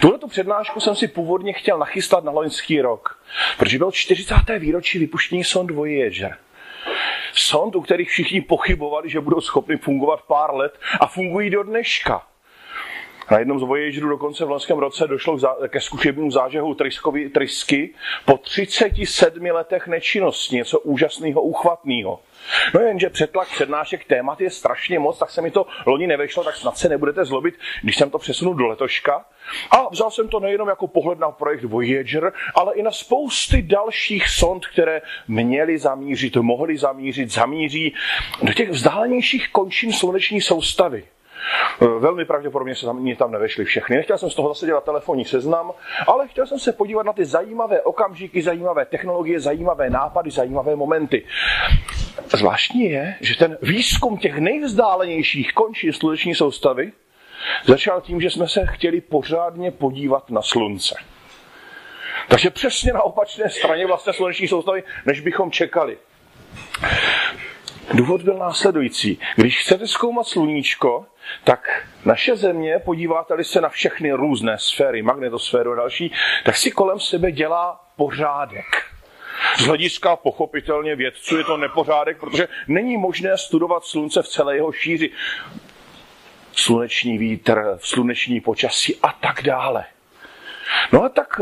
Tuhletu přednášku jsem si původně chtěl nachystat na loňský rok, protože bylo 40. výročí vypuštění sond Voyager. Sond, u kterých všichni pochybovali, že budou schopni fungovat pár let a fungují do dneška. Na jednom z Voyagerů dokonce v loňském roce došlo ke zkušebnímu zážehu trysky po 37 letech nečinnosti, něco úžasného, úchvatného. No jenže přetlak přednášek témat je strašně moc, tak se mi to loni nevešlo, tak snad se nebudete zlobit, když jsem to přesunul do letoška. A vzal jsem to nejenom jako pohled na projekt Voyager, ale i na spousty dalších sond, které měly zamířit, mohly zamířit, zamíří do těch vzdálenějších končin sluneční soustavy. Velmi pravděpodobně se tam nevešly všechny. Nechtěl jsem z toho zase dělat telefonní seznam, ale chtěl jsem se podívat na ty zajímavé okamžiky, zajímavé technologie, zajímavé nápady, zajímavé momenty. Zvláštní je, že ten výzkum těch nejvzdálenějších končin sluneční soustavy začal tím, že jsme se chtěli pořádně podívat na slunce. Takže přesně na opačné straně vlastně sluneční soustavy, než bychom čekali. Důvod byl následující. Když chcete zkoumat sluníčko, tak naše Země, podíváte-li se na všechny různé sféry, magnetosféru a další, tak si kolem sebe dělá pořádek. Z hlediska pochopitelně vědců je to nepořádek, protože není možné studovat slunce v celé jeho šíři. Sluneční vítr, sluneční počasí a tak dále. No a tak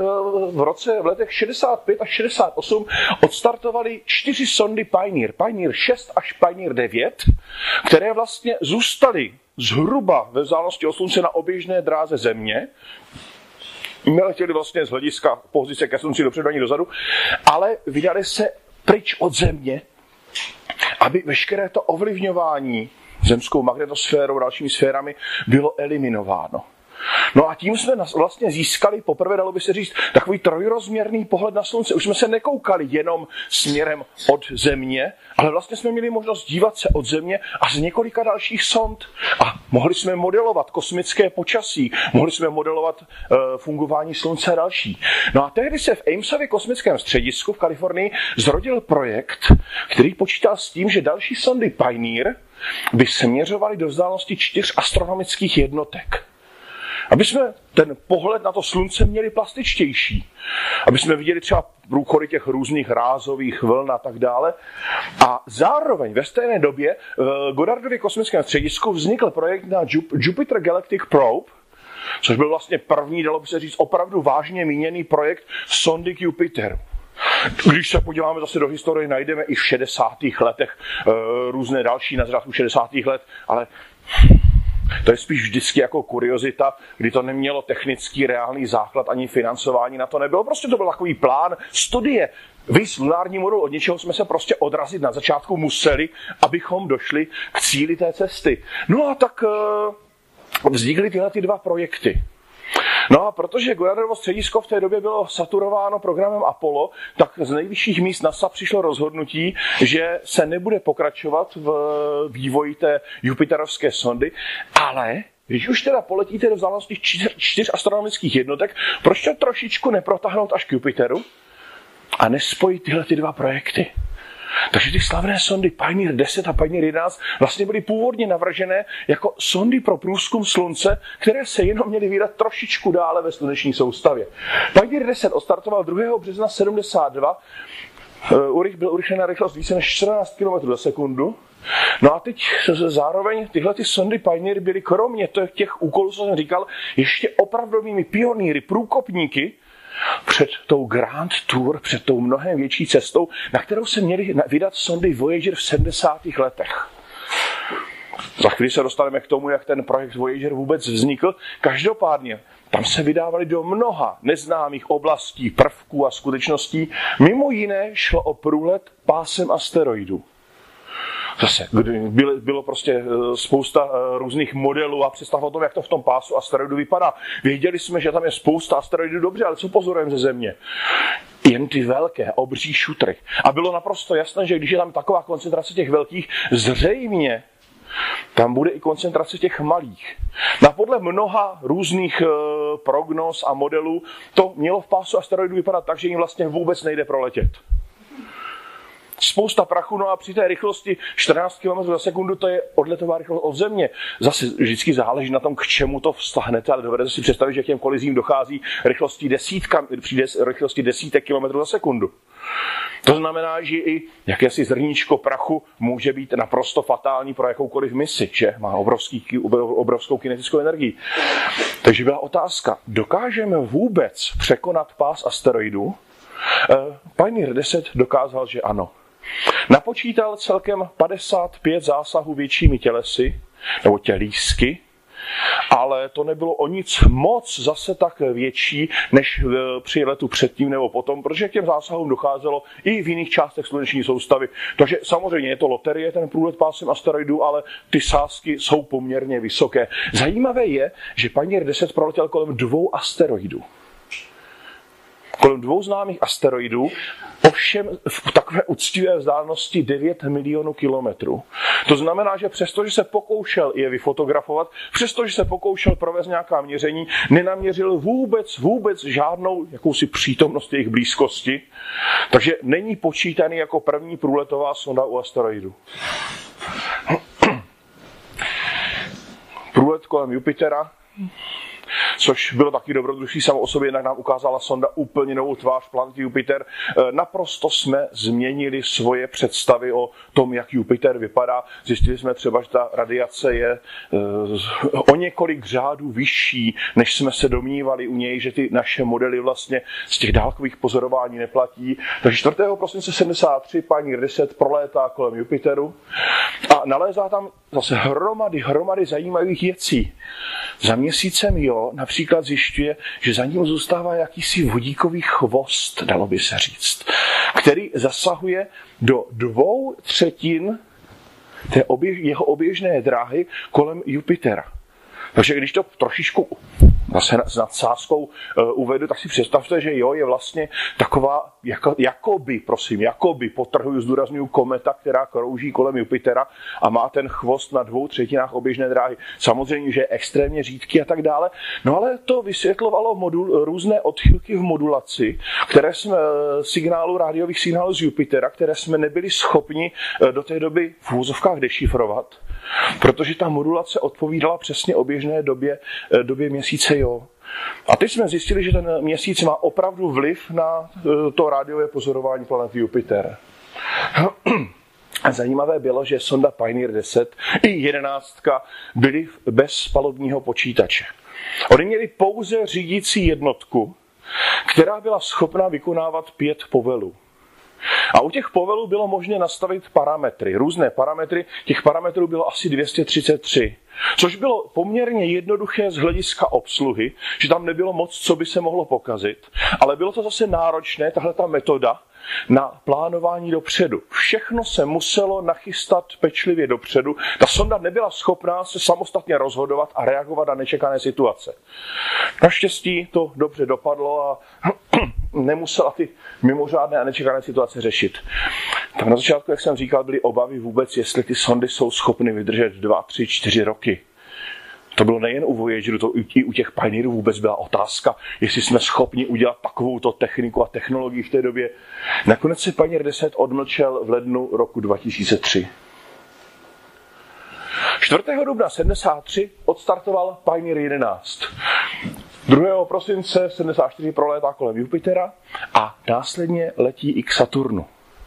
v letech 65 až 68 odstartovali 4 sondy Pioneer. Pioneer 6 až Pioneer 9, které vlastně zůstaly zhruba ve vzdálenosti od slunce na oběžné dráze Země. Neletěli vlastně z hlediska pozice ke slunci dopředu ani dozadu, ale vydali se pryč od Země, aby veškeré to ovlivňování zemskou magnetosférou a dalšími sférami bylo eliminováno. No a tím jsme vlastně získali poprvé, dalo by se říct, takový trojrozměrný pohled na slunce. Už jsme se nekoukali jenom směrem od Země, ale vlastně jsme měli možnost dívat se od Země a z několika dalších sond. A mohli jsme modelovat kosmické počasí, mohli jsme modelovat fungování slunce a další. No a tehdy se v Amesově kosmickém středisku v Kalifornii zrodil projekt, který počítal s tím, že další sondy Pioneer by směřovaly do vzdálenosti 4 astronomických jednotek. Aby jsme ten pohled na to slunce měli plastičtější. Aby jsme viděli třeba průchody těch různých rázových vln a tak dále. A zároveň ve stejné době v Goddardově kosmickém středisku vznikl projekt na Jupiter Galactic Probe, což byl vlastně první, dalo by se říct, opravdu vážně míněný projekt sondy k Jupiteru. Když se podíváme zase do historie, najdeme i v 60. letech různé další na začátku 60. let, ale to je spíš vždycky jako kuriozita, kdy to nemělo technický reálný základ, ani financování na to nebylo. Prostě to byl takový plán, studie. Vys lunární modul, od něčeho jsme se prostě odrazit na začátku museli, abychom došli k cíli té cesty. No a tak vznikly tyhle ty 2 projekty. No a protože Goddardovo středisko v té době bylo saturováno programem Apollo, tak z nejvyšších míst NASA přišlo rozhodnutí, že se nebude pokračovat v vývoji té jupiterovské sondy, ale když už teda poletíte do vzdálenosti 4 astronomických jednotek, proč to trošičku neprotáhnout až k Jupiteru a nespojit tyhle ty 2 projekty? Takže ty slavné sondy Pioneer 10 a Pioneer 11 vlastně byly původně navržené jako sondy pro průzkum slunce, které se jenom měly vydat trošičku dále ve sluneční soustavě. Pioneer 10 odstartoval 2. března 72, byl urychlen na rychlost více než 14 km za sekundu. No a teď zároveň tyhle ty sondy Pioneer byly kromě těch úkolů, co jsem říkal, ještě opravdovými pionýry, průkopníky před tou Grand Tour, před tou mnohem větší cestou, na kterou se měly vydat sondy Voyager v 70. letech. Za chvíli se dostaneme k tomu, jak ten projekt Voyager vůbec vznikl. Každopádně tam se vydávali do mnoha neznámých oblastí, prvků a skutečností. Mimo jiné šlo o průlet pásem asteroidů. Zase, bylo prostě spousta různých modelů a představ o tom, jak to v tom pásu asteroidů vypadá. Věděli jsme, že tam je spousta asteroidů, dobře, ale co pozorujeme ze Země? Jen ty velké, obří šutry. A bylo naprosto jasné, že když je tam taková koncentrace těch velkých, zřejmě tam bude i koncentrace těch malých. A podle mnoha různých prognóz a modelů to mělo v pásu asteroidů vypadat tak, že jim vlastně vůbec nejde proletět. spousta prachu, no a při té rychlosti 14 km za sekundu to je odletová rychlost od Země. Zase vždycky záleží na tom, k čemu to vztahnete, ale dovedete si představit, že k těm kolizím dochází při rychlosti desítek kilometrů za sekundu. To znamená, že i jakési zrníčko prachu může být naprosto fatální pro jakoukoliv misi, že má obrovskou kinetickou energii. Takže byla otázka, dokážeme vůbec překonat pás asteroidů? Pioneer 10 dokázal, že ano. Napočítal celkem 55 zásahů většími tělesy, nebo tělísky, ale to nebylo o nic moc zase tak větší, než při letu předtím nebo potom, protože k těm zásahům docházelo i v jiných částech sluneční soustavy. Takže samozřejmě je to loterie, ten průlet pásem asteroidů, ale ty sázky jsou poměrně vysoké. Zajímavé je, že Pioneer 10 proletěl kolem 2 asteroidů. Kolem 2 známých asteroidů, ovšem v takové uctivé vzdálenosti 9 milionů kilometrů. To znamená, že přestože se pokoušel je vyfotografovat, přestože se pokoušel provést nějaká měření, nenaměřil vůbec žádnou jakousi přítomnost jejich blízkosti, takže není počítaný jako první průletová sonda u asteroidu. Průlet kolem Jupitera, což bylo taky dobrodružství samo o sobě, jednak nám ukázala sonda úplně novou tvář planety Jupiter. Naprosto jsme změnili svoje představy o tom, jak Jupiter vypadá. Zjistili jsme třeba, že ta radiace je o několik řádů vyšší, než jsme se domnívali u něj, že ty naše modely vlastně z těch dálkových pozorování neplatí. Takže 4. prosince 73 Pioneer 10 prolétá kolem Jupiteru a nalézá tam zase hromady zajímavých věcí. Za měsícem například zjišťuje, že za ním zůstává jakýsi vodíkový chvost, dalo by se říct, který zasahuje do 2/3 jeho oběžné dráhy kolem Jupitera. Takže když to trošičku zase s nadsázkou uvedu, tak si představte, že je vlastně taková, jakoby, podtrhuju, zdůrazňuju, kometa, která krouží kolem Jupitera a má ten chvost na 2/3 oběžné dráhy. Samozřejmě, že je extrémně řídký a tak dále, no ale to vysvětlovalo různé odchylky v modulaci, které jsme rádiových signálů z Jupitera, které jsme nebyli schopni do té doby v úvozovkách dešifrovat, protože ta modulace odpovídala přesně oběžné době měsíce. A teď jsme zjistili, že ten měsíc má opravdu vliv na to rádiové pozorování planety Jupiter. A zajímavé bylo, že sonda Pioneer 10 i 11 byly bez palubního počítače. Oni měli pouze řídící jednotku, která byla schopna vykonávat 5 povelů. A u těch povelů bylo možné nastavit parametry, různé parametry, těch parametrů bylo asi 233, což bylo poměrně jednoduché z hlediska obsluhy, že tam nebylo moc, co by se mohlo pokazit, ale bylo to zase náročné, tahleta metoda, na plánování dopředu. Všechno se muselo nachystat pečlivě dopředu. Ta sonda nebyla schopná se samostatně rozhodovat a reagovat na nečekané situace. Naštěstí to dobře dopadlo a nemusela ty mimořádné a nečekané situace řešit. Tak na začátku, jak jsem říkal, byly obavy vůbec, jestli ty sondy jsou schopny vydržet 2, 3, 4 roky. To bylo nejen u Voyageru, to i u těch Pioneerů vůbec byla otázka, jestli jsme schopni udělat takovouto techniku a technologii v té době. Nakonec se Pioneer 10 odmlčel v lednu roku 2003. 4. dubna 73 odstartoval Pioneer 11. 2. prosince 74 prolétá kolem Jupitera a následně letí i k Saturnu.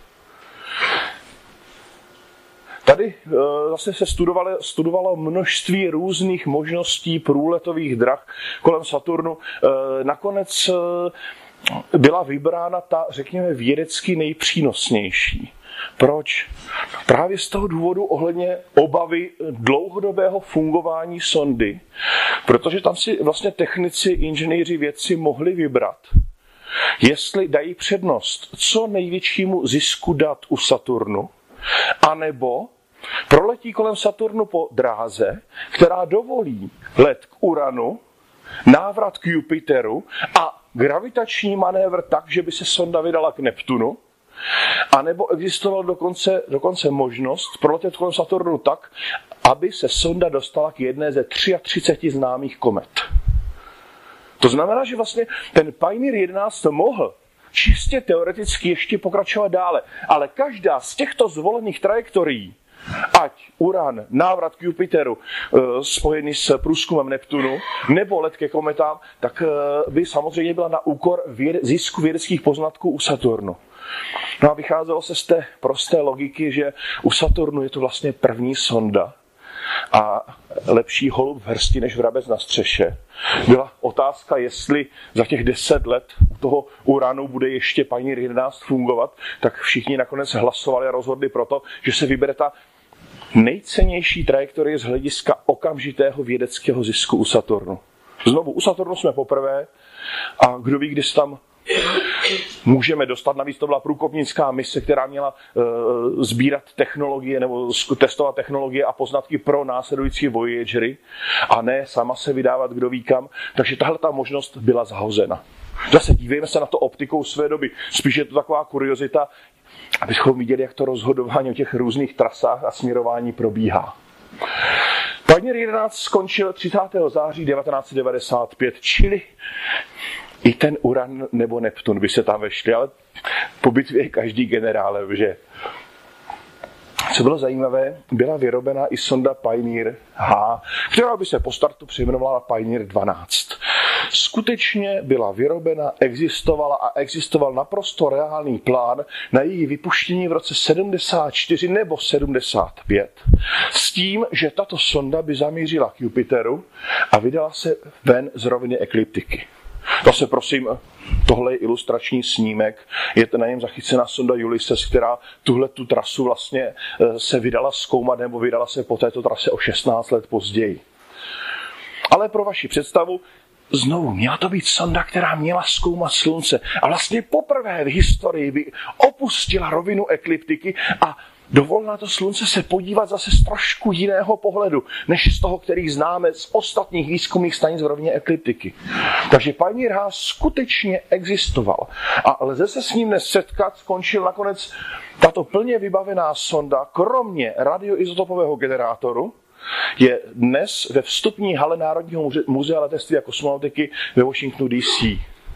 Tady zase se studovalo množství různých možností průletových drah kolem Saturnu. Nakonec byla vybrána ta, řekněme, vědecky nejpřínosnější. Proč? Právě z toho důvodu ohledně obavy dlouhodobého fungování sondy, protože tam si vlastně technici, inženýři, vědci mohli vybrat, jestli dají přednost co největšímu zisku dat u Saturnu, anebo proletí kolem Saturnu po dráze, která dovolí let k Uranu, návrat k Jupiteru a gravitační manévr tak, že by se sonda vydala k Neptunu, anebo existovala dokonce možnost proletět kolem Saturnu tak, aby se sonda dostala k jedné ze 33 známých komet. To znamená, že vlastně ten Pioneer 11 mohl čistě teoreticky ještě pokračovat dále. Ale každá z těchto zvolených trajektorií, ať Uran, návrat k Jupiteru spojený s průzkumem Neptunu, nebo let ke kometám, tak by samozřejmě byla na úkor zisku vědeckých poznatků u Saturnu. No a vycházelo se z té prosté logiky, že u Saturnu je to vlastně první sonda a lepší holub v hrsti než vrabec na střeše. Byla otázka, jestli za těch 10 let u toho Uranu bude ještě Pioneer 11 fungovat, tak všichni nakonec hlasovali a rozhodli proto, že se vybere ta nejcennější trajektorie z hlediska okamžitého vědeckého zisku u Saturnu. Znovu, u Saturnu jsme poprvé a kdo ví, kdy se tam můžeme dostat. Navíc to byla průkopnická mise, která měla sbírat technologie nebo testovat technologie a poznatky pro následující Voyagery a ne sama se vydávat kdo ví kam. Takže tahle ta možnost byla zahozena. Zase dívejme se na to optikou své doby. Spíš je to taková kuriozita, abychom viděli, jak to rozhodování o těch různých trasách a směrování probíhá. Pioneer 11 skončil 30. září 1995, čili i ten Uran nebo Neptun by se tam vešli, ale po bitvě každý generál, že? Co bylo zajímavé, byla vyrobena i sonda Pioneer H, která by se po startu přejmenovala Pioneer 12. Skutečně byla vyrobena, existovala a existoval naprosto reálný plán na její vypuštění v roce 74 nebo 75. S tím, že tato sonda by zamířila k Jupiteru a vydala se ven z roviny ekliptiky. Zase prosím, tohle je ilustrační snímek, je na něm zachycená sonda Ulysses, která tu trasu vlastně se vydala zkoumat nebo vydala se po této trase o 16 let později. Ale pro vaši představu, znovu, měla to být sonda, která měla zkoumat slunce a vlastně poprvé v historii by opustila rovinu ekliptiky a dovolila to slunce se podívat zase z trošku jiného pohledu, než z toho, který známe z ostatních výzkumných stanic v rovině ekliptiky. Takže Pioneer H skutečně existoval. A lze se s ním dnes setkat, skončil nakonec tato plně vybavená sonda, kromě radioizotopového generátoru, je dnes ve vstupní hale Národního muzea letectví a kosmonautiky ve Washingtonu DC.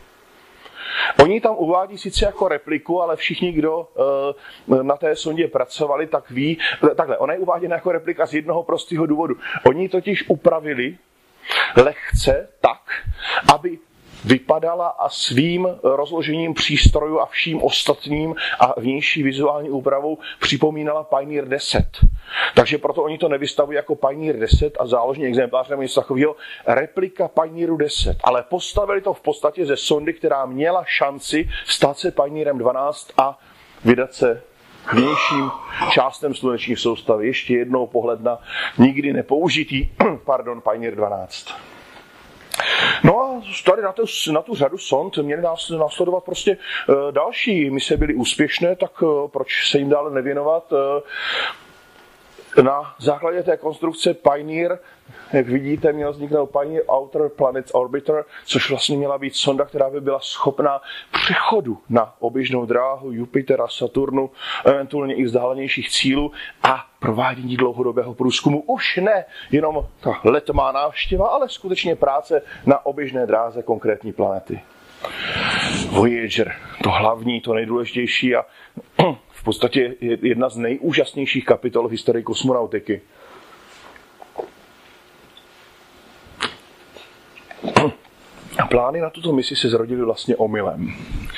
Oni tam uvádí sice jako repliku, ale všichni, kdo na té sondě pracovali, tak ví, takhle, ona je uváděna jako replika z jednoho prostého důvodu. Oni totiž upravili lehce tak, aby vypadala a svým rozložením přístrojů a vším ostatním a vnější vizuální úpravou připomínala Pioneer 10. Takže proto oni to nevystavují jako Pioneer 10 a záložní exemplář nebo něco takového, replika Pioneeru 10. Ale postavili to v podstatě ze sondy, která měla šanci stát se Pioneerem 12 a vydat se k vnějším částem sluneční soustavy. Ještě jednou pohled na nikdy nepoužitý Pioneer 12. No a tady na tu řadu sond měly následovat prostě další. Mise byly úspěšné, tak proč se jim dále nevěnovat? Na základě té konstrukce Pioneer, jak vidíte, měl vzniknout Pioneer Outer Planets Orbiter, což vlastně měla být sonda, která by byla schopná přechodu na oběžnou dráhu Jupitera, Saturnu, eventuálně i vzdálenějších cílů a provádění dlouhodobého průzkumu. Už ne jenom ta letmá návštěva, ale skutečně práce na oběžné dráze konkrétní planety. Voyager, to hlavní, to nejdůležitější a v podstatě je jedna z nejúžasnějších kapitol v historii kosmonautiky. Plány na tuto misi se zrodily vlastně omylem.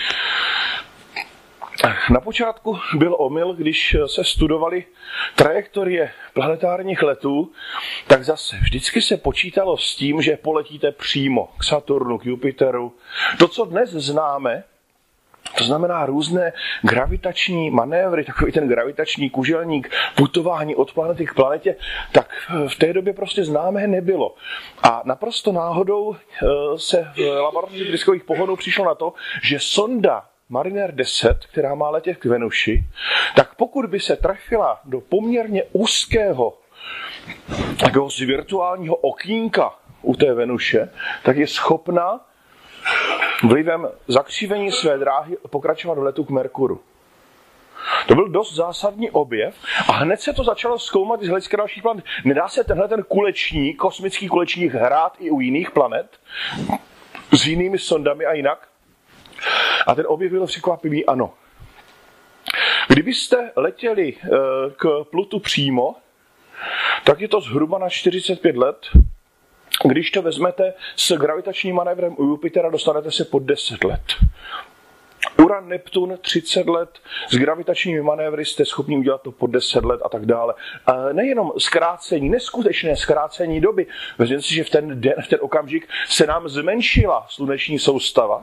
Na počátku byl omyl, když se studovaly trajektorie planetárních letů, tak zase vždycky se počítalo s tím, že poletíte přímo k Saturnu, k Jupiteru. To, co dnes známe, to znamená různé gravitační manévry, takový ten gravitační kuželník, putování od planety k planetě, tak v té době prostě známé nebylo. A naprosto náhodou se v laboratoři blízkových pohonů přišlo na to, že sonda Mariner 10, která má letět k Venuši, tak pokud by se trefila do poměrně úzkého takového virtuálního okýnka u té Venuše, tak je schopna vlivem zakřivení své dráhy pokračovat do letu k Merkuru. To byl dost zásadní objev a hned se to začalo zkoumat i z hlediska dalších planet. Nedá se tenhle ten kulečník, kosmický kulečník hrát i u jiných planet s jinými sondami a jinak? A ten objevil překvapivý ano. Kdybyste letěli k Plutu přímo, tak je to zhruba na 45 let. Když to vezmete s gravitačním manévrem u Jupitera, dostanete se pod 10 let. Uran, Neptun 30 let, s gravitačními manévry jste schopni udělat to pod 10 let a tak dále. A nejenom zkrácení, neskutečné zkrácení doby. Vezměte si, že v ten okamžik se nám zmenšila sluneční soustava.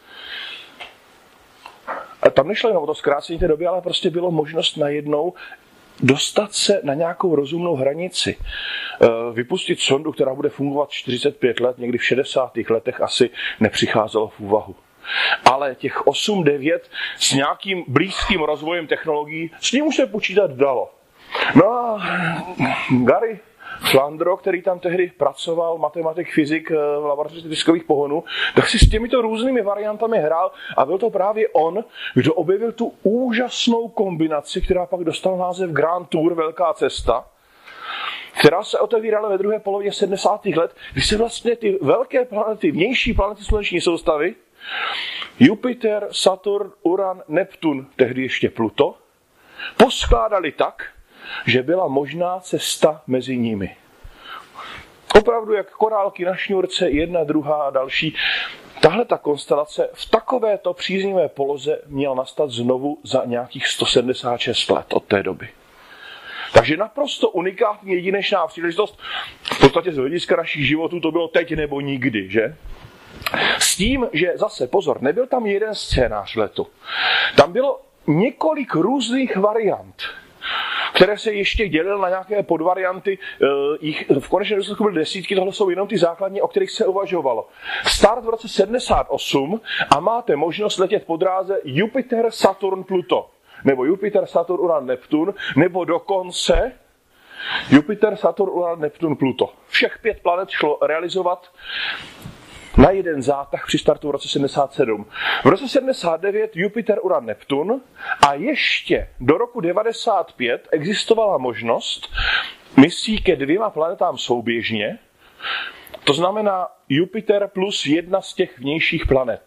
A tam nešlo jenom o to zkrácení té doby, ale prostě bylo možnost najednou dostat se na nějakou rozumnou hranici. Vypustit sondu, která bude fungovat 45 let, někdy v 60. letech asi nepřicházelo v úvahu. Ale těch 8-9 s nějakým blízkým rozvojem technologií, s ním už se počítat dalo. No a Gary Flandro, který tam tehdy pracoval, matematik, fyzik v laboratoři diskových pohonů, tak si s těmito různými variantami hrál a byl to právě on, kdo objevil tu úžasnou kombinaci, která pak dostala název Grand Tour, Velká cesta, která se otevírala ve druhé polovině 70. let, kdy se vlastně ty velké planety, vnější planety sluneční soustavy, Jupiter, Saturn, Uran, Neptun, tehdy ještě Pluto, poskládali tak, že byla možná cesta mezi nimi. Opravdu jak korálky na šňůrce, jedna, druhá a další. Tahle ta konstelace v takovéto příznivé poloze měla nastat znovu za nějakých 176 let od té doby. Takže naprosto unikátní jedinečná příležitost, v podstatě z hlediska našich životů to bylo teď nebo nikdy, že? S tím, že zase pozor, nebyl tam jeden scénář letu. Tam bylo několik různých variant, které se ještě dělily na nějaké podvarianty. Jich v konečném důsledku byly desítky, tohle jsou jenom ty základní, o kterých se uvažovalo. Start v roce 78 a máte možnost letět po dráze Jupiter, Saturn, Pluto. Nebo Jupiter, Saturn, Uran, Neptun, nebo dokonce Jupiter, Saturn, Uran, Neptun, Pluto. Všech 5 planet šlo realizovat na jeden zátah při startu v roce 77. V roce 79 Jupiter, Uran, Neptun a ještě do roku 95 existovala možnost misí ke 2 planetám souběžně, to znamená Jupiter plus jedna z těch vnějších planet.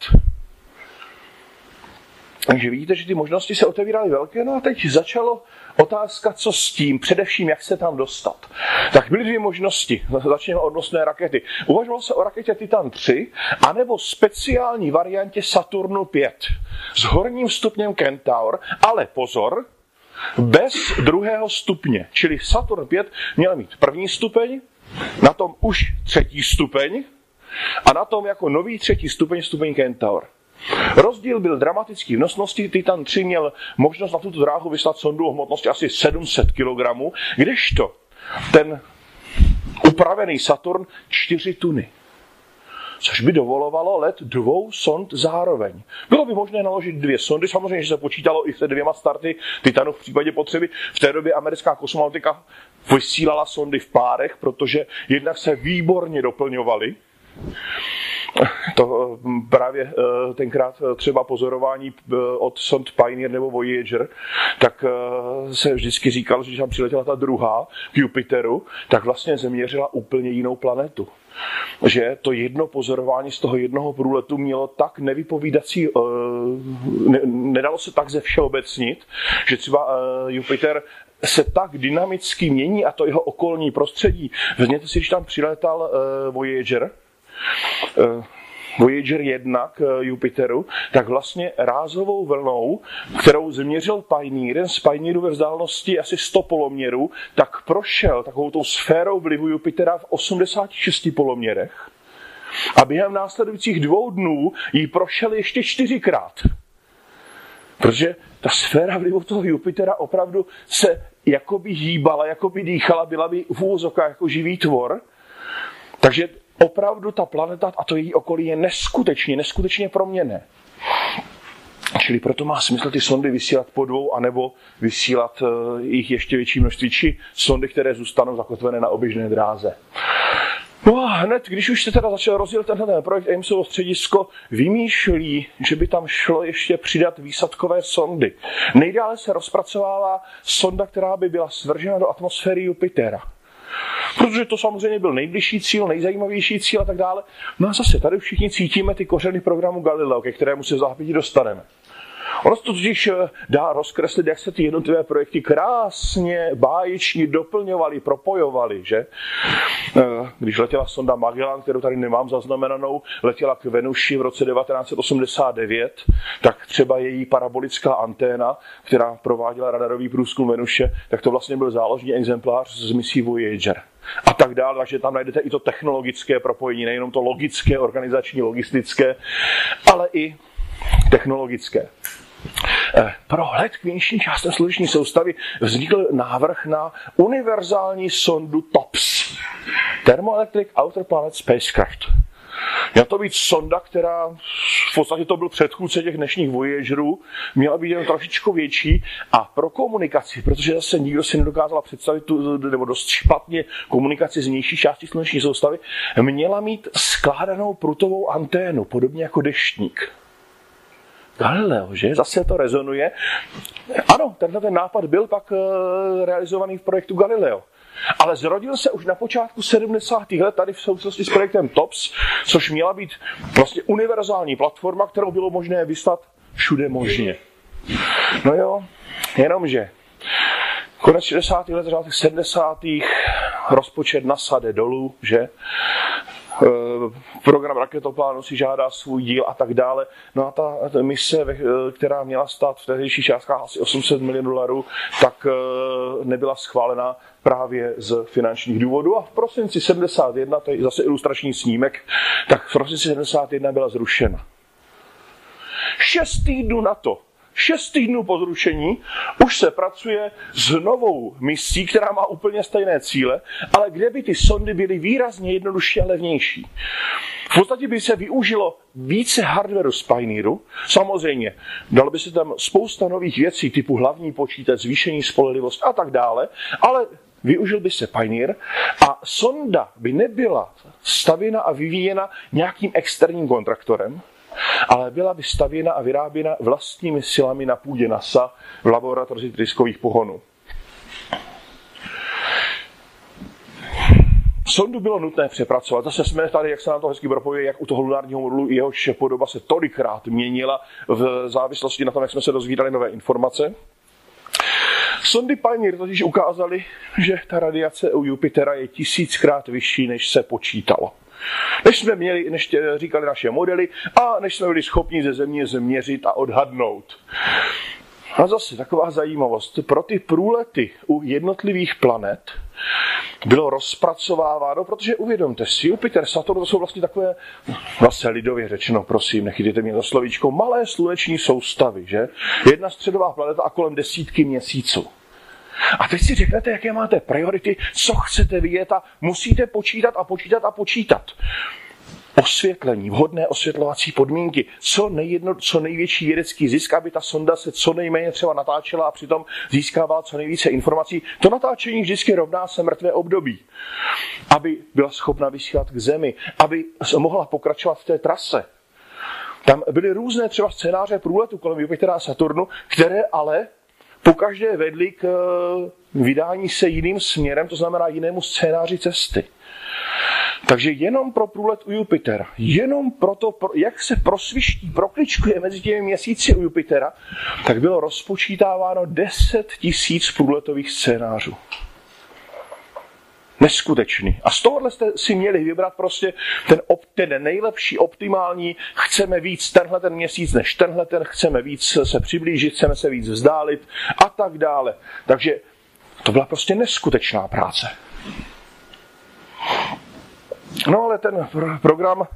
Takže vidíte, že ty možnosti se otevíraly velké, no a teď začalo otázka, co s tím, především jak se tam dostat. Tak byly 2 možnosti, začněme od nosné rakety. Uvažovalo se o raketě Titan 3, anebo speciální variantě Saturnu 5 s horním stupněm Kentaur, ale pozor, bez druhého stupně. Čili Saturn 5 měl mít 1. stupeň, na tom už 3. stupeň a na tom jako nový 3. stupeň Kentaur. Rozdíl byl dramatický v nosnosti. Titan 3 měl možnost na tuto dráhu vyslat sondu o hmotnosti asi 700 kg, kdežto ten upravený Saturn 4 tuny. Což by dovolovalo let 2 sond zároveň. Bylo by možné naložit 2 sondy, samozřejmě, že se počítalo i v 2 starty Titanu v případě potřeby. V té době americká kosmonautika vysílala sondy v párech, protože jednak se výborně doplňovaly. To právě tenkrát třeba pozorování od sond Pioneer nebo Voyager, tak se vždycky říkalo, že když tam přiletěla ta druhá k Jupiteru, tak vlastně zaměřila úplně jinou planetu. Že to jedno pozorování z toho jednoho průletu mělo tak nevypovídací, nedalo se tak ze všeobecnit, že třeba Jupiter se tak dynamicky mění a to jeho okolní prostředí. Vezměte si, když tam přiletal Voyager 1 k Jupiteru, tak vlastně rázovou vlnou, kterou změřil Pioneer, jeden z Pioneerů ve vzdálenosti asi 100 poloměrů, tak prošel takovou tou sférou vlivu Jupitera v 86 poloměrech a během následujících 2 dnů ji prošel ještě 4krát. Protože ta sféra vlivu toho Jupitera opravdu se jakoby hýbala, jakoby dýchala, byla by v úvozovkách jako živý tvor. Takže opravdu ta planeta a to její okolí je neskutečně proměnné. Čili proto má smysl ty sondy vysílat po 2, anebo vysílat jich ještě větší množství, či sondy, které zůstanou zakotvené na oběžné dráze. No a hned, když už se teda začal rozjet tenhle projekt Amesovo středisko, vymýšlí, že by tam šlo ještě přidat výsadkové sondy. Nejdále se rozpracovává sonda, která by byla svržena do atmosféry Jupitera. Protože to samozřejmě byl nejbližší cíl, nejzajímavější cíl a tak dále. No a zase tady všichni cítíme ty kořeny programu Galileo, ke kterému se v zápětí dostaneme. Ono se to totiž dá rozkreslit, jak se ty jednotlivé projekty krásně, báječně doplňovaly, propojovaly, že? Když letěla sonda Magellan, kterou tady nemám zaznamenanou, letěla k Venuši v roce 1989, tak třeba její parabolická anténa, která prováděla radarový průzkum Venuše, tak to vlastně byl záložní exemplář z misí Voyager. A tak dále, takže tam najdete i to technologické propojení, nejenom to logické, organizační, logistické, ale i technologické. Pro let k vnějším částem sluneční soustavy vznikl návrh na univerzální sondu TOPS, Thermoelectric Outer Planet Spacecraft. Měla to být sonda, která v podstatě to byl předchůdce těch dnešních Voyagerů, měla být jen trošičku větší a pro komunikaci, protože zase nikdo si nedokázal představit nebo dost špatně komunikaci z vnější části sluneční soustavy, měla mít skládanou prutovou anténu, podobně jako deštník. Galileo, že? Zase to rezonuje. Ano, ten nápad byl pak realizovaný v projektu Galileo. Ale zrodil se už na počátku 70. let tady v souvislosti s projektem TOPS, což měla být vlastně univerzální platforma, kterou bylo možné vyslat všude možně. No jo, jenomže konec 60. let, začátek 70. rozpočet NASA jde dolů, že? Program raketoplánu si žádá svůj díl a tak dále. No a ta mise, která měla stát v tehdejších částkách asi $800 milionů, tak nebyla schválena právě z finančních důvodů. A v prosinci 71, to je zase ilustrační snímek, tak v prosinci 71 byla zrušena. 6 týdnů na to, 6 týdnů po zrušení, už se pracuje s novou misí, která má úplně stejné cíle, ale kde by ty sondy byly výrazně jednodušší a levnější. V podstatě by se využilo více hardwareu z Pioneeru, samozřejmě dalo by se tam spousta nových věcí, typu hlavní počítač, zvýšení spolehlivosti a tak dále, ale využil by se Pioneer a sonda by nebyla stavěna a vyvíjena nějakým externím kontraktorem, ale byla by stavěna a vyráběna vlastními silami na půdě NASA v laboratoři tryskových pohonů. Sondu bylo nutné přepracovat. Zase jsme tady, jak se nám to hezky propojuje, jak u toho lunárního modulu, jehož podoba se tolikrát měnila v závislosti na tom, jak jsme se dozvídali nové informace. Sondy Pioneer totiž ukázaly, že ta radiace u Jupitera je 1000krát vyšší, než se počítalo. Než říkali naše modely a než jsme byli schopni ze Země změřit a odhadnout. A zase taková zajímavost. Pro ty průlety u jednotlivých planet bylo rozpracováváno, protože uvědomte si, Jupiter, Saturn, to jsou vlastně takové, zase lidově řečeno, prosím, nechytejte mě za slovíčko, malé sluneční soustavy, že? Jedna středová planeta a kolem 10 měsíců. A teď si řeknete, jaké máte priority, co chcete vidět a musíte počítat a počítat a počítat. Osvětlení, vhodné osvětlovací podmínky, co největší vědecký zisk, aby ta sonda se co nejméně třeba natáčela a přitom získávala co nejvíce informací. To natáčení vždycky rovná se mrtvé období. Aby byla schopna vysílat k Zemi, aby mohla pokračovat v té trase. Tam byly různé třeba scénáře průletu kolem Jupitera a Saturnu, které ale pokaždé vedly k vydání se jiným směrem, to znamená jinému scénáři cesty. Takže jenom pro průlet u Jupitera, jenom pro to, jak se prosviští, prokličkuje mezi těmi měsíci u Jupitera, tak bylo rozpočítáváno 10 000 průletových scénářů. Neskutečný. A z tohohle jste si měli vybrat prostě ten nejlepší, optimální, chceme víc tenhle ten měsíc než tenhle ten, chceme víc se přiblížit, chceme se víc vzdálit a tak dále. Takže to byla prostě neskutečná práce. No ale ten program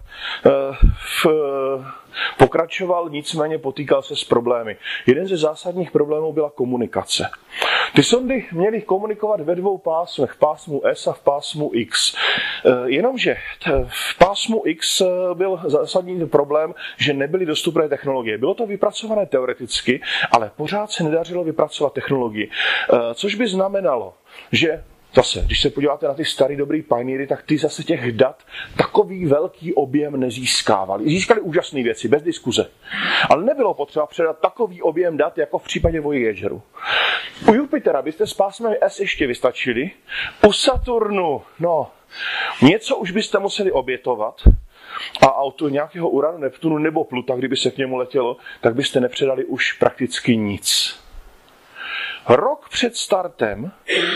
pokračoval, nicméně potýkal se s problémy. Jeden ze zásadních problémů byla komunikace. Ty sondy měly komunikovat ve 2 pásmech, v pásmu S a v pásmu X. Jenomže v pásmu X byl zásadní problém, že nebyly dostupné technologie. Bylo to vypracované teoreticky, ale pořád se nedařilo vypracovat technologii. Což by znamenalo, že zase, když se podíváte na ty starý dobrý Pioneery, tak ty zase těch dat takový velký objem nezískávali. Získali úžasné věci, bez diskuze. Ale nebylo potřeba předat takový objem dat, jako v případě Voyageru. U Jupitera byste s pásmem S ještě vystačili. U Saturnu, něco už byste museli obětovat. A auto nějakého Uranu, Neptunu nebo Pluta, kdyby se k němu letělo, tak byste nepředali už prakticky nic. Rok před startem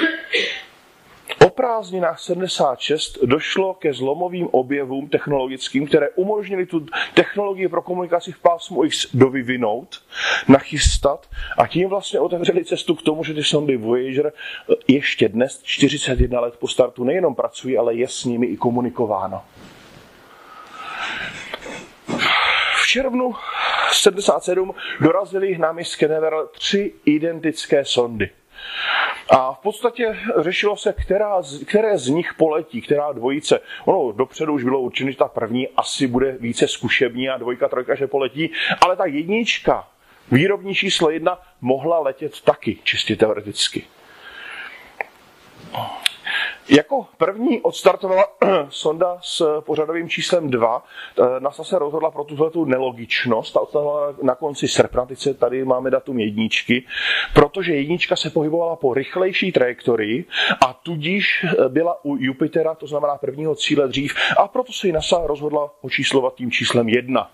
o prázdninách 76 došlo ke zlomovým objevům technologickým, které umožnily tu technologii pro komunikaci v pásmu X dovyvinout, nachystat a tím vlastně otevřeli cestu k tomu, že ty sondy Voyager ještě dnes, 41 let po startu, nejenom pracují, ale je s nimi i komunikováno. V červnu 77 dorazily na Mys Canaveral 3 identické sondy. A v podstatě řešilo se, které z nich poletí, která dvojice. Ono dopředu už bylo určeno, že ta první asi bude více zkušební a dvojka, trojka, že poletí, ale ta jednička, výrobní číslo 1, mohla letět taky, čistě teoreticky. Jako první odstartovala sonda s pořadovým číslem 2. NASA se rozhodla pro tuhletu nelogičnost a odstartovala na konci srpna, teď tady máme datum jedničky, protože jednička se pohybovala po rychlejší trajektorii a tudíž byla u Jupitera, to znamená prvního cíle dřív, a proto se ji NASA rozhodla očíslovat tím číslem 1.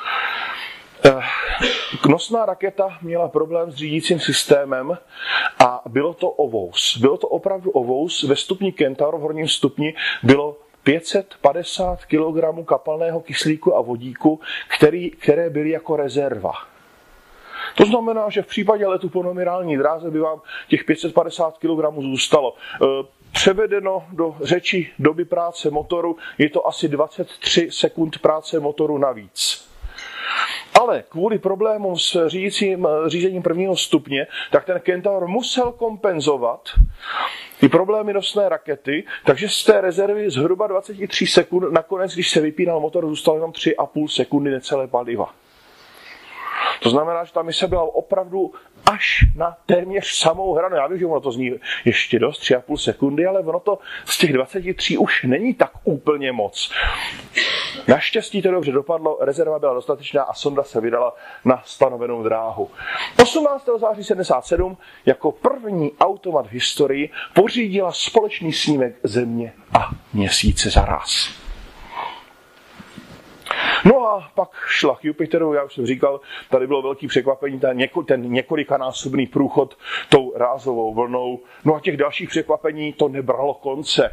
Nosná raketa měla problém s řídícím systémem a bylo to ovous. Bylo to opravdu ovous. Ve stupni Kentaur, v horním stupni, bylo 550 kg kapalného kyslíku a vodíku, které byly jako rezerva. To znamená, že v případě letu po nominální dráze by vám těch 550 kg zůstalo. Převedeno do řeči doby práce motoru, je to asi 23 sekund práce motoru navíc. Ale kvůli problémům s řízením prvního stupně, tak ten Kentaur musel kompenzovat ty problémy nosné rakety, takže z té rezervy zhruba 23 sekund, nakonec, když se vypínal motor, zůstalo jenom 3,5 sekundy necelé paliva. To znamená, že ta mise byla opravdu až na téměř samou hranu. Já vím, že ono to zní ještě dost, 3,5 sekundy, ale ono to z těch 23 už není tak úplně moc. Naštěstí to dobře dopadlo, rezerva byla dostatečná a sonda se vydala na stanovenou dráhu. 18. září 77 jako první automat v historii pořídila společný snímek Země a Měsíce zaráz. No a pak šla k Jupiteru, já už jsem říkal, tady bylo velký překvapení, ten několikanásobný průchod tou rázovou vlnou. No a těch dalších překvapení to nebralo konce.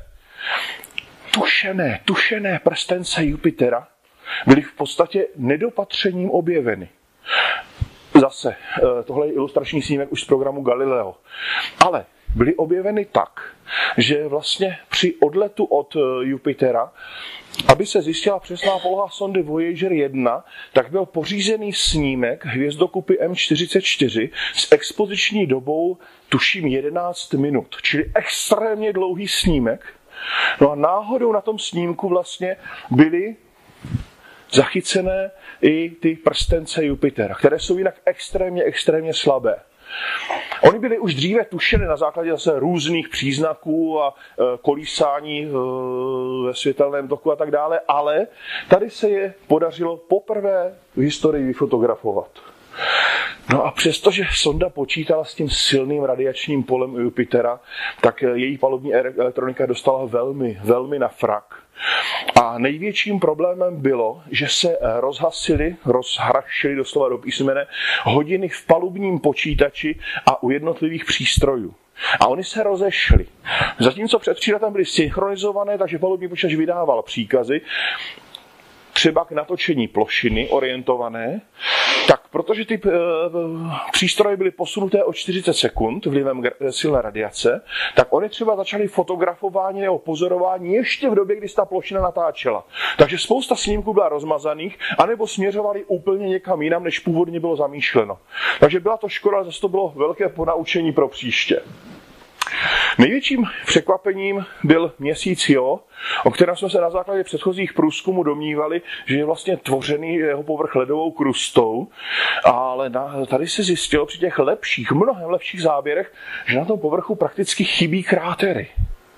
Tušené prstence Jupitera byly v podstatě nedopatřením objeveny. Zase, tohle je ilustrační snímek už z programu Galileo. Ale byly objeveny tak, že vlastně při odletu od Jupitera, aby se zjistila přesná poloha sondy Voyager 1, tak byl pořízený snímek hvězdokupy M44 s expoziční dobou tuším 11 minut, čili extrémně dlouhý snímek. No a náhodou na tom snímku vlastně byly zachycené i ty prstence Jupitera, které jsou jinak extrémně slabé. Oni byli už dříve tušeny na základě zase různých příznaků a kolísání ve světelném toku a tak dále, ale tady se je podařilo poprvé v historii vyfotografovat. No a přestože sonda počítala s tím silným radiačním polem u Jupitera, tak její palubní elektronika dostala velmi na frak. A největším problémem bylo, že se rozhrašily doslova do písmene hodiny v palubním počítači a u jednotlivých přístrojů. A oni se rozešli. Zatímco před příletem byly synchronizované, takže palubní počítač vydával příkazy, třeba k natočení plošiny orientované, tak protože ty přístroje byly posunuté o 40 sekund vlivem silné radiace, tak oni třeba začali fotografování nebo pozorování ještě v době, kdy se ta plošina natáčela. Takže spousta snímků byla rozmazaných, anebo směřovali úplně někam jinam, než původně bylo zamýšleno. Takže byla to škoda, zase to bylo velké ponaučení pro příště. Největším překvapením byl měsíc Io, o kterém jsme se na základě předchozích průzkumů domnívali, že je vlastně tvořený jeho povrch ledovou krustou, ale tady se zjistilo při těch mnohem lepších záběrech, že na tom povrchu prakticky chybí krátery.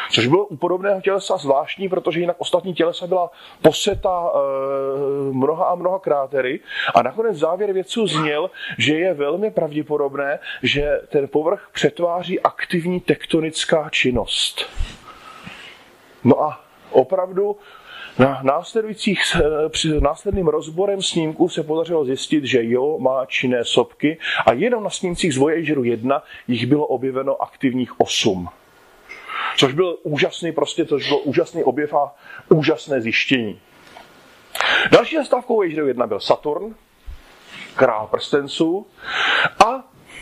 Což bylo u podobného tělesa zvláštní, protože jinak ostatní tělesa byla poseta mnoha a mnoha krátery a nakonec závěr vědců zněl, že je velmi pravděpodobné, že ten povrch přetváří aktivní tektonická činnost. No a opravdu následným rozborem snímků se podařilo zjistit, že jo, má činné sopky a jenom na snímcích z Voyageru 1 jich bylo objeveno aktivních 8. Což byl úžasný objev a úžasné zjištění. Další zastávkou Voyageru 1 byl Saturn, král prstenců a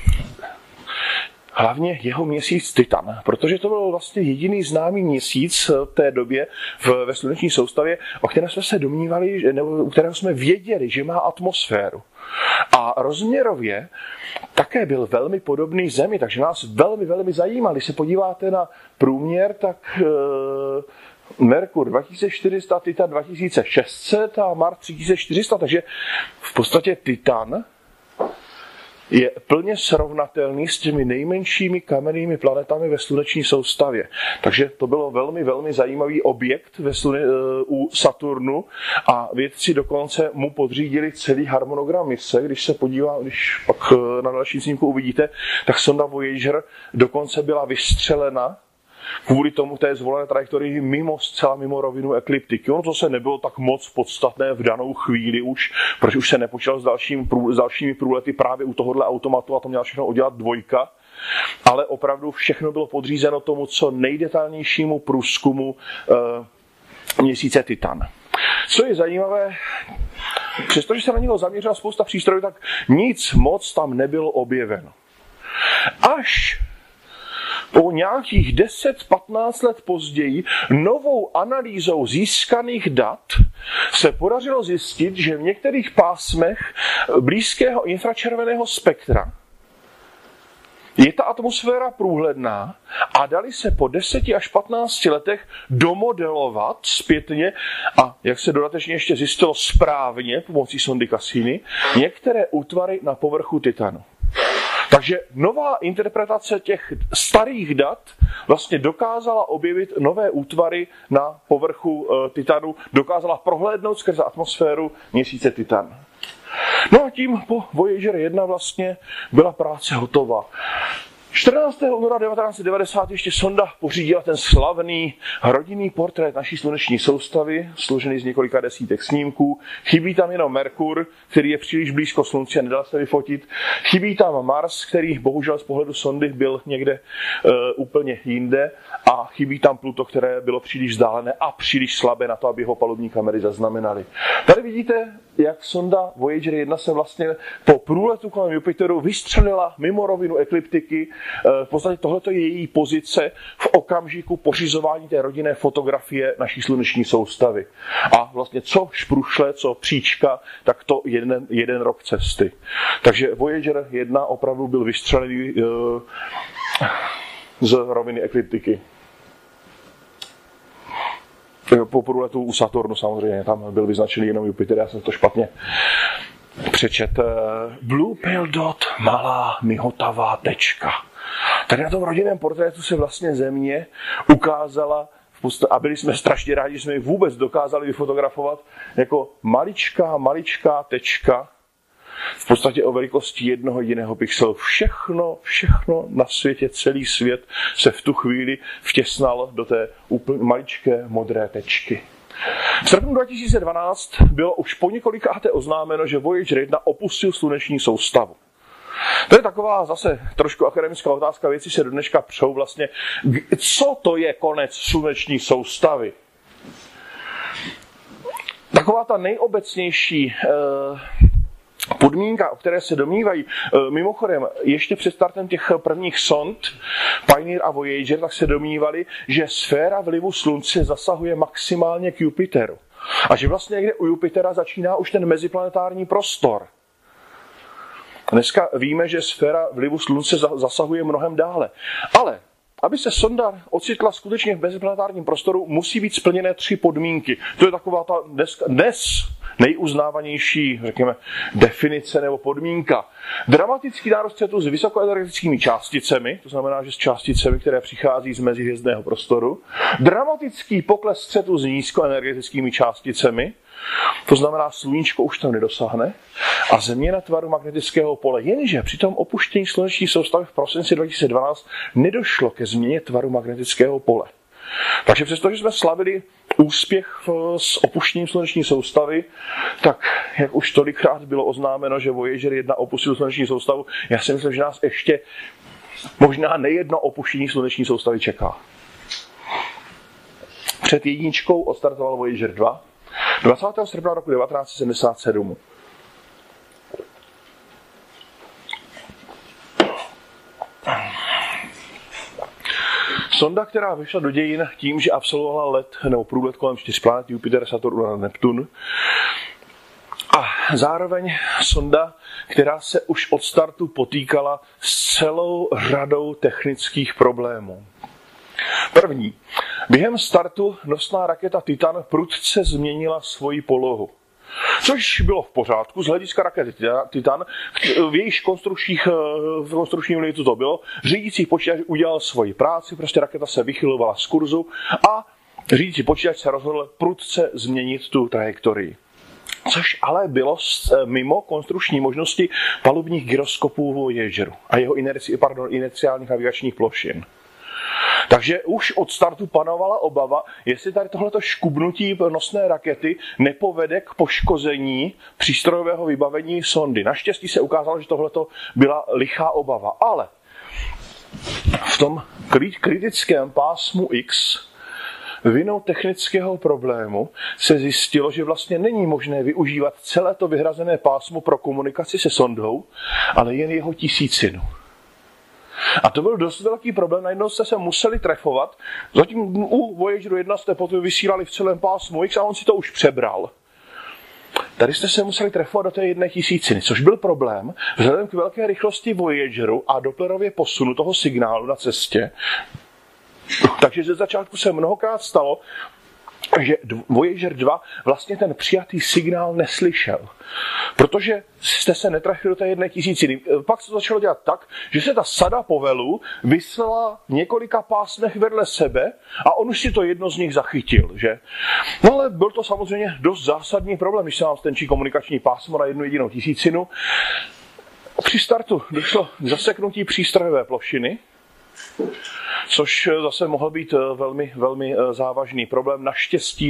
hlavně jeho měsíc Titan, protože to byl vlastně jediný známý měsíc v té době ve sluneční soustavě, o kterém jsme se domnívali, nebo u kterého jsme věděli, že má atmosféru. A rozměrově také byl velmi podobný Zemi, takže nás velmi zajímá. Když se podíváte na průměr, tak Merkur 2400, Titan 2600 a Mars 3400, takže v podstatě Titan je plně srovnatelný s těmi nejmenšími kamennými planetami ve sluneční soustavě. Takže to bylo velmi zajímavý objekt u Saturnu a vědci dokonce mu podřídili celý harmonogram mise. Když pak na dalším snímku uvidíte, tak sonda Voyager dokonce byla vystřelena kvůli tomu té zvolené trajektorii zcela mimo rovinu ekliptiky. Ono to se nebylo tak moc podstatné v danou chvíli už, protože už se nepočítalo s dalšími průlety právě u tohohle automatu a to měla všechno udělat dvojka. Ale opravdu všechno bylo podřízeno tomu co nejdetailnějšímu průzkumu měsíce Titan. Co je zajímavé, přestože se na něho zaměřila spousta přístrojů, tak nic moc tam nebylo objeveno. Až po nějakých 10-15 let později novou analýzou získaných dat se podařilo zjistit, že v některých pásmech blízkého infračerveného spektra je ta atmosféra průhledná a dali se po 10 až 15 letech domodelovat zpětně a, jak se dodatečně ještě zjistilo správně pomocí sondy Cassini, některé útvary na povrchu Titanu. Takže nová interpretace těch starých dat vlastně dokázala objevit nové útvary na povrchu Titanu, dokázala prohlédnout skrze atmosféru měsíce Titan. No a tím po Voyager 1 vlastně byla práce hotová. 14. února 1990 ještě sonda pořídila ten slavný rodinný portrét naší sluneční soustavy, složený z několika desítek snímků. Chybí tam jenom Merkur, který je příliš blízko Slunci a nedal se vyfotit. Chybí tam Mars, který bohužel z pohledu sondy byl někde úplně jinde. A chybí tam Pluto, které bylo příliš vzdálené a příliš slabé na to, aby ho palubní kamery zaznamenaly. Tady vidíte, jak sonda Voyager 1 se vlastně po průletu kolem Jupiteru vystřelila mimo rovinu ekliptiky. V podstatě tohleto je její pozice v okamžiku pořizování té rodinné fotografie naší sluneční soustavy. A vlastně co šprušle, co příčka, tak to jeden rok cesty. Takže Voyager 1 opravdu byl vystřelený z roviny ekliptiky. Po průletu u Saturnu samozřejmě, tam byl vyznačený jenom Jupiter, já jsem to špatně přečet. Blue Pale Dot, malá mihotavá tečka. Tady na tom rodinném portrétu se vlastně Země ukázala, a byli jsme strašně rádi, že jsme ji vůbec dokázali vyfotografovat, jako maličká tečka, v podstatě o velikosti jednoho jediného pixelu. Všechno na světě, celý svět se v tu chvíli vtěsnal do té úplně maličké modré tečky. V srpnu 2012 bylo už po několikáté oznámeno, že Voyager 1 opustil sluneční soustavu. To je taková zase trošku akademická otázka, věci se do dneška přou vlastně, co to je konec sluneční soustavy. Taková ta nejobecnější podmínka, o které se domnívají, mimochodem, ještě před startem těch prvních sond, Pioneer a Voyager, tak se domnívali, že sféra vlivu Slunce zasahuje maximálně k Jupiteru. A že vlastně někde u Jupitera začíná už ten meziplanetární prostor. Dneska víme, že sféra vlivu Slunce zasahuje mnohem dále. Ale aby se sonda ocitla skutečně v meziplanetárním prostoru, musí být splněné 3 podmínky. To je taková ta dnes nejuznávanější, řekněme, definice nebo podmínka. Dramatický nárůst střetu s vysokoenergetickými částicemi, to znamená, že s částicemi, které přichází z mezihvězdného prostoru. Dramatický pokles střetu s nízkoenergetickými částicemi, to znamená, sluníčko už tam nedosáhne, a změna tvaru magnetického pole. Jenže při tom opuštění sluneční soustavy v prosinci 2012 nedošlo ke změně tvaru magnetického pole. Takže přestože jsme slavili úspěch s opuštěním sluneční soustavy, tak jak už tolikrát bylo oznámeno, že Voyager 1 opustil sluneční soustavu, já si myslím, že nás ještě možná nejedno opuštění sluneční soustavy čeká. Před jedničkou odstartoval Voyager 2 20. srpna roku 1977. Sonda, která vyšla do dějin tím, že absolvovala let nebo průlet kolem 4 planet Jupiter, Saturn a Neptun. A zároveň sonda, která se už od startu potýkala s celou řadou technických problémů. První. Během startu nosná raketa Titan prudce změnila svoji polohu. Což bylo v pořádku z hlediska rakety Titan, v jejíž konstrukčním limitu to bylo. Řídící počítač udělal svoji práci, prostě raketa se vychylovala z kurzu a řídící počítač se rozhodl prudce změnit tu trajektorii. Což ale bylo mimo konstrukční možnosti palubních gyroskopů Voyageru a jeho inerciálních navigačních plošin. Takže už od startu panovala obava, jestli tady tohleto škubnutí nosné rakety nepovede k poškození přístrojového vybavení sondy. Naštěstí se ukázalo, že tohleto byla lichá obava. Ale v tom kritickém pásmu X vinou technického problému se zjistilo, že vlastně není možné využívat celé to vyhrazené pásmo pro komunikaci se sondou, ale jen jeho tisícinu. A to byl dost velký problém, najednou jste se museli trefovat, zatím u Voyageru 1 jste potom vysílali v celém pásmu X a on si to už přebral. Tady jste se museli trefovat do té 1 tisíciny, což byl problém vzhledem k velké rychlosti Voyageru a Dopplerově posunu toho signálu na cestě. Takže ze začátku se mnohokrát stalo, že Voyager 2 vlastně ten přijatý signál neslyšel. Protože jste se netrefili do té 1 tisíciny. Pak se to začalo dělat tak, že se ta sada povelů vyslala v několika pásmech vedle sebe a on už si to jedno z nich zachytil. Že? No ale byl to samozřejmě dost zásadní problém, když se vám stenčí komunikační pásmo na 1 jedinou tisícinu. Při startu došlo k zaseknutí přístrojové plošiny, což zase mohl být velmi, velmi závažný problém. Naštěstí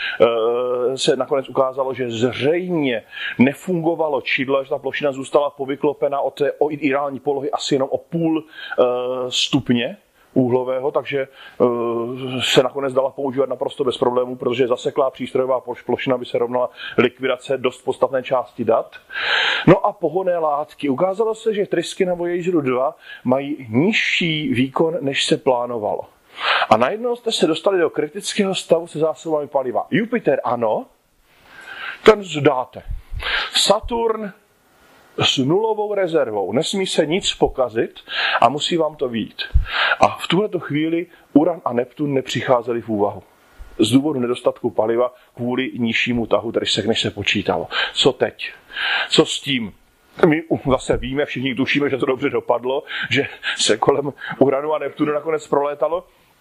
se nakonec ukázalo, že zřejmě nefungovalo čidlo, že ta plošina zůstala povyklopena od té ideální polohy asi jenom o 0,5 stupně úhlového, takže se nakonec dala používat naprosto bez problémů, protože zaseklá přístrojová plošina by se rovnala likvidace dost podstatné části dat. No a pohonné látky. Ukázalo se, že trysky na Voyageru 2 mají nižší výkon, než se plánovalo. A najednou jste se dostali do kritického stavu se zásobami paliva. Jupiter ano, ten zdáte. Saturn s nulovou rezervou. Nesmí se nic pokazit a musí vám to vyjít. A v tuhleto chvíli Uran a Neptun nepřicházeli v úvahu. Z důvodu nedostatku paliva kvůli nižšímu tahu, než se počítalo. Co teď? Co s tím? My zase víme, všichni tušíme, že to dobře dopadlo, že se kolem Uranu a Neptunu nakonec prolétalo.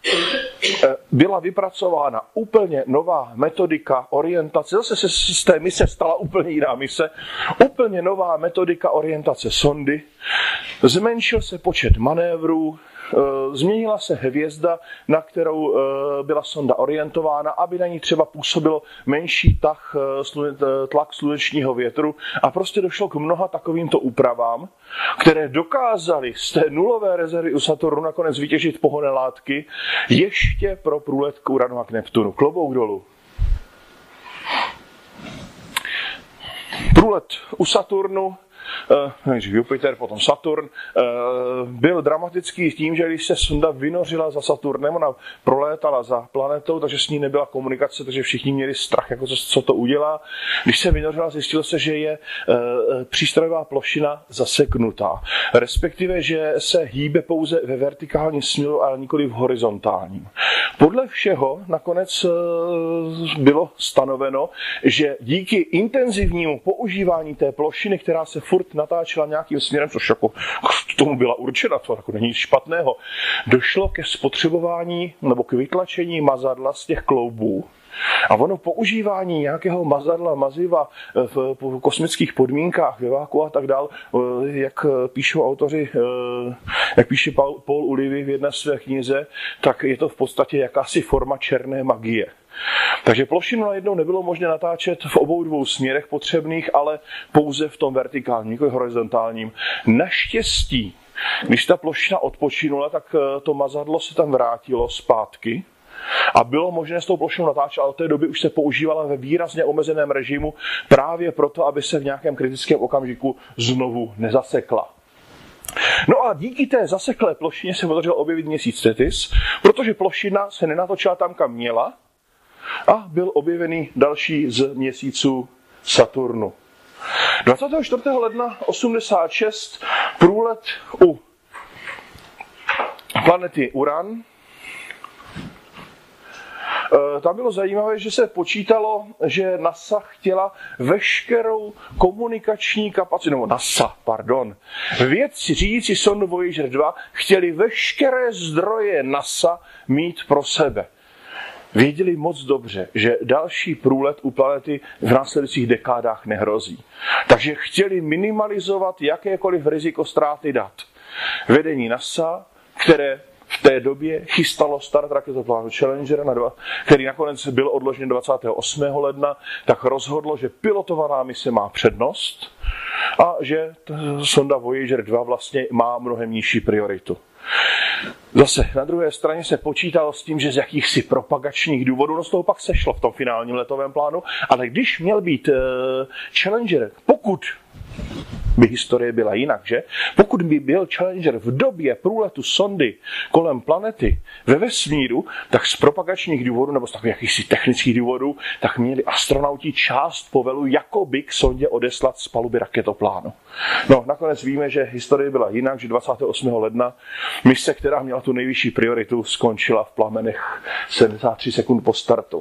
Byla vypracována úplně nová metodika orientace, zase se z té mise stala úplně jiná mise, úplně nová metodika orientace sondy, zmenšil se počet manévrů, změnila se hvězda, na kterou byla sonda orientována, aby na ní třeba působilo menší tlak slunečního větru a prostě došlo k mnoha takovýmto úpravám, které dokázaly z té nulové rezervy u Saturnu nakonec vytěžit pohonné látky ještě pro průlet k Uranu a k Neptunu. Klobouk dolů. Průlet u Saturnu nejdřív Jupiter, potom Saturn, byl dramatický tím, že když se sonda vynořila za Saturnem, ona prolétala za planetou, takže s ní nebyla komunikace, takže všichni měli strach, jako co to udělá. Když se vynořila, zjistilo se, že je přístrojová plošina zaseknutá, respektive, že se hýbe pouze ve vertikálním směru, ale nikoli v horizontálním. Podle všeho nakonec bylo stanoveno, že díky intenzivnímu používání té plošiny, která se furt natáčela nějakým směrem, což jako k tomu byla určena, to jako není nic špatného, došlo ke spotřebování nebo k vytlačení mazadla z těch kloubů. A ono používání nějakého mazadla, maziva v kosmických podmínkách, ve váku a tak dál, jak píšou autoři, jak píše Paul Ulivy v jedné své knize, tak je to v podstatě jakási forma černé magie. Takže plošinu najednou nebylo možné natáčet v obou dvou směrech potřebných, ale pouze v tom vertikálním, nikoli horizontálním. Naštěstí, když ta plošina odpočinula, tak to mazadlo se tam vrátilo zpátky a bylo možné s tou plošinou natáčet, ale v té době už se používala ve výrazně omezeném režimu právě proto, aby se v nějakém kritickém okamžiku znovu nezasekla. No a díky té zaseklé plošině se podařilo objevit měsíc Tethys, protože plošina se nenatočila tam, kam měla, a byl objevený další z měsíců Saturnu. 24. ledna 86 průlet u planety Uran. Tam bylo zajímavé, že se počítalo, že NASA chtěla veškerou komunikační kapacitu, vědci řídící sondu Voyager 2 chtěli veškeré zdroje NASA mít pro sebe. Věděli moc dobře, že další průlet u planety v následujících dekádách nehrozí. Takže chtěli minimalizovat jakékoliv riziko ztráty dat. Vedení NASA, které v té době chystalo start raketoplánu Challenger, který nakonec byl odložen 28. ledna, tak rozhodlo, že pilotovaná mise má přednost a že sonda Voyager 2 vlastně má mnohem nižší prioritu. Zase na druhé straně se počítalo s tím, že z jakýchsi propagačních důvodů, no z toho pak sešlo v tom finálním letovém plánu, ale když měl být Challenger, pokud by historie byla jinak, že? Pokud by byl Challenger v době průletu sondy kolem planety ve vesmíru, tak z propagačních důvodů nebo z takových jakýchsi technických důvodů, tak měli astronauti část povelu jakoby k sondě odeslat z paluby raketoplánu. No, nakonec víme, že historie byla jinak, že 28. ledna mise, která měla tu nejvyšší prioritu, skončila v plamenech 73 sekund po startu.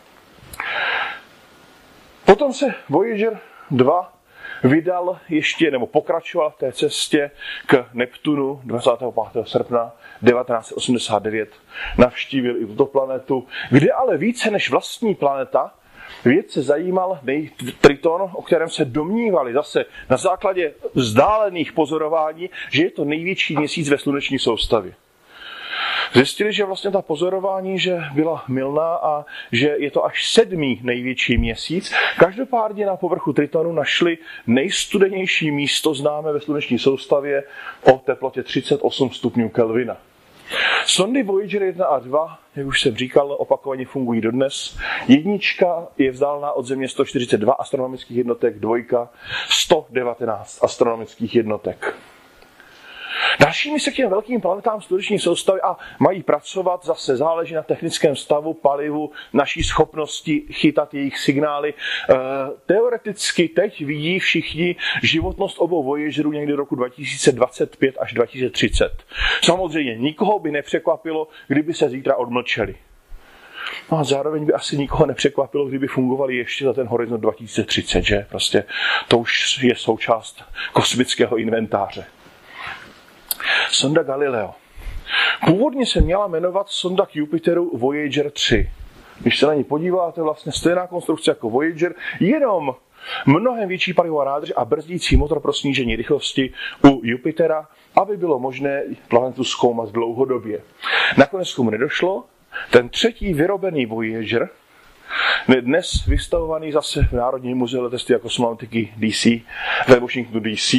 Potom se Voyager 2 vydal ještě, nebo pokračoval v té cestě k Neptunu 25. srpna 1989. Navštívil i tuto planetu, kde ale více než vlastní planeta vědce zajímal Triton, o kterém se domnívali zase na základě vzdálených pozorování, že je to největší měsíc ve sluneční soustavě. Zjistili, že vlastně ta pozorování, že byla mylná a že je to až 7. největší měsíc. Každopádně na povrchu Tritonu našli nejstudenější místo známé ve sluneční soustavě o teplotě 38 stupňů Kelvina. Sondy Voyager 1 a 2, jak už jsem říkal, opakovaně fungují dodnes. Jednička je vzdálená od Země 142 astronomických jednotek, dvojka 119 astronomických jednotek. Dalšími se k těm velkým planetám sluneční soustavy a mají pracovat, zase záleží na technickém stavu, palivu, naší schopnosti chytat jejich signály. Teoreticky teď vidí všichni životnost obou Voyagerů někdy roku 2025 až 2030. Samozřejmě nikoho by nepřekvapilo, kdyby se zítra odmlčeli. No a zároveň by asi nikoho nepřekvapilo, kdyby fungovali ještě za ten horizont 2030, že? Prostě to už je součást kosmického inventáře. Sonda Galileo. Původně se měla jmenovat sonda k Jupiteru Voyager 3. Když se na ní podíváte, vlastně stejná konstrukce jako Voyager, jenom mnohem větší palivová nádrž a brzdící motor pro snížení rychlosti u Jupitera, aby bylo možné planetu zkoumat dlouhodobě. Nakonec k tomu nedošlo. Ten třetí vyrobený Voyager, dnes vystavovaný zase v Národním muzeu letectví a kosmonautiky DC, ve Washingtonu DC.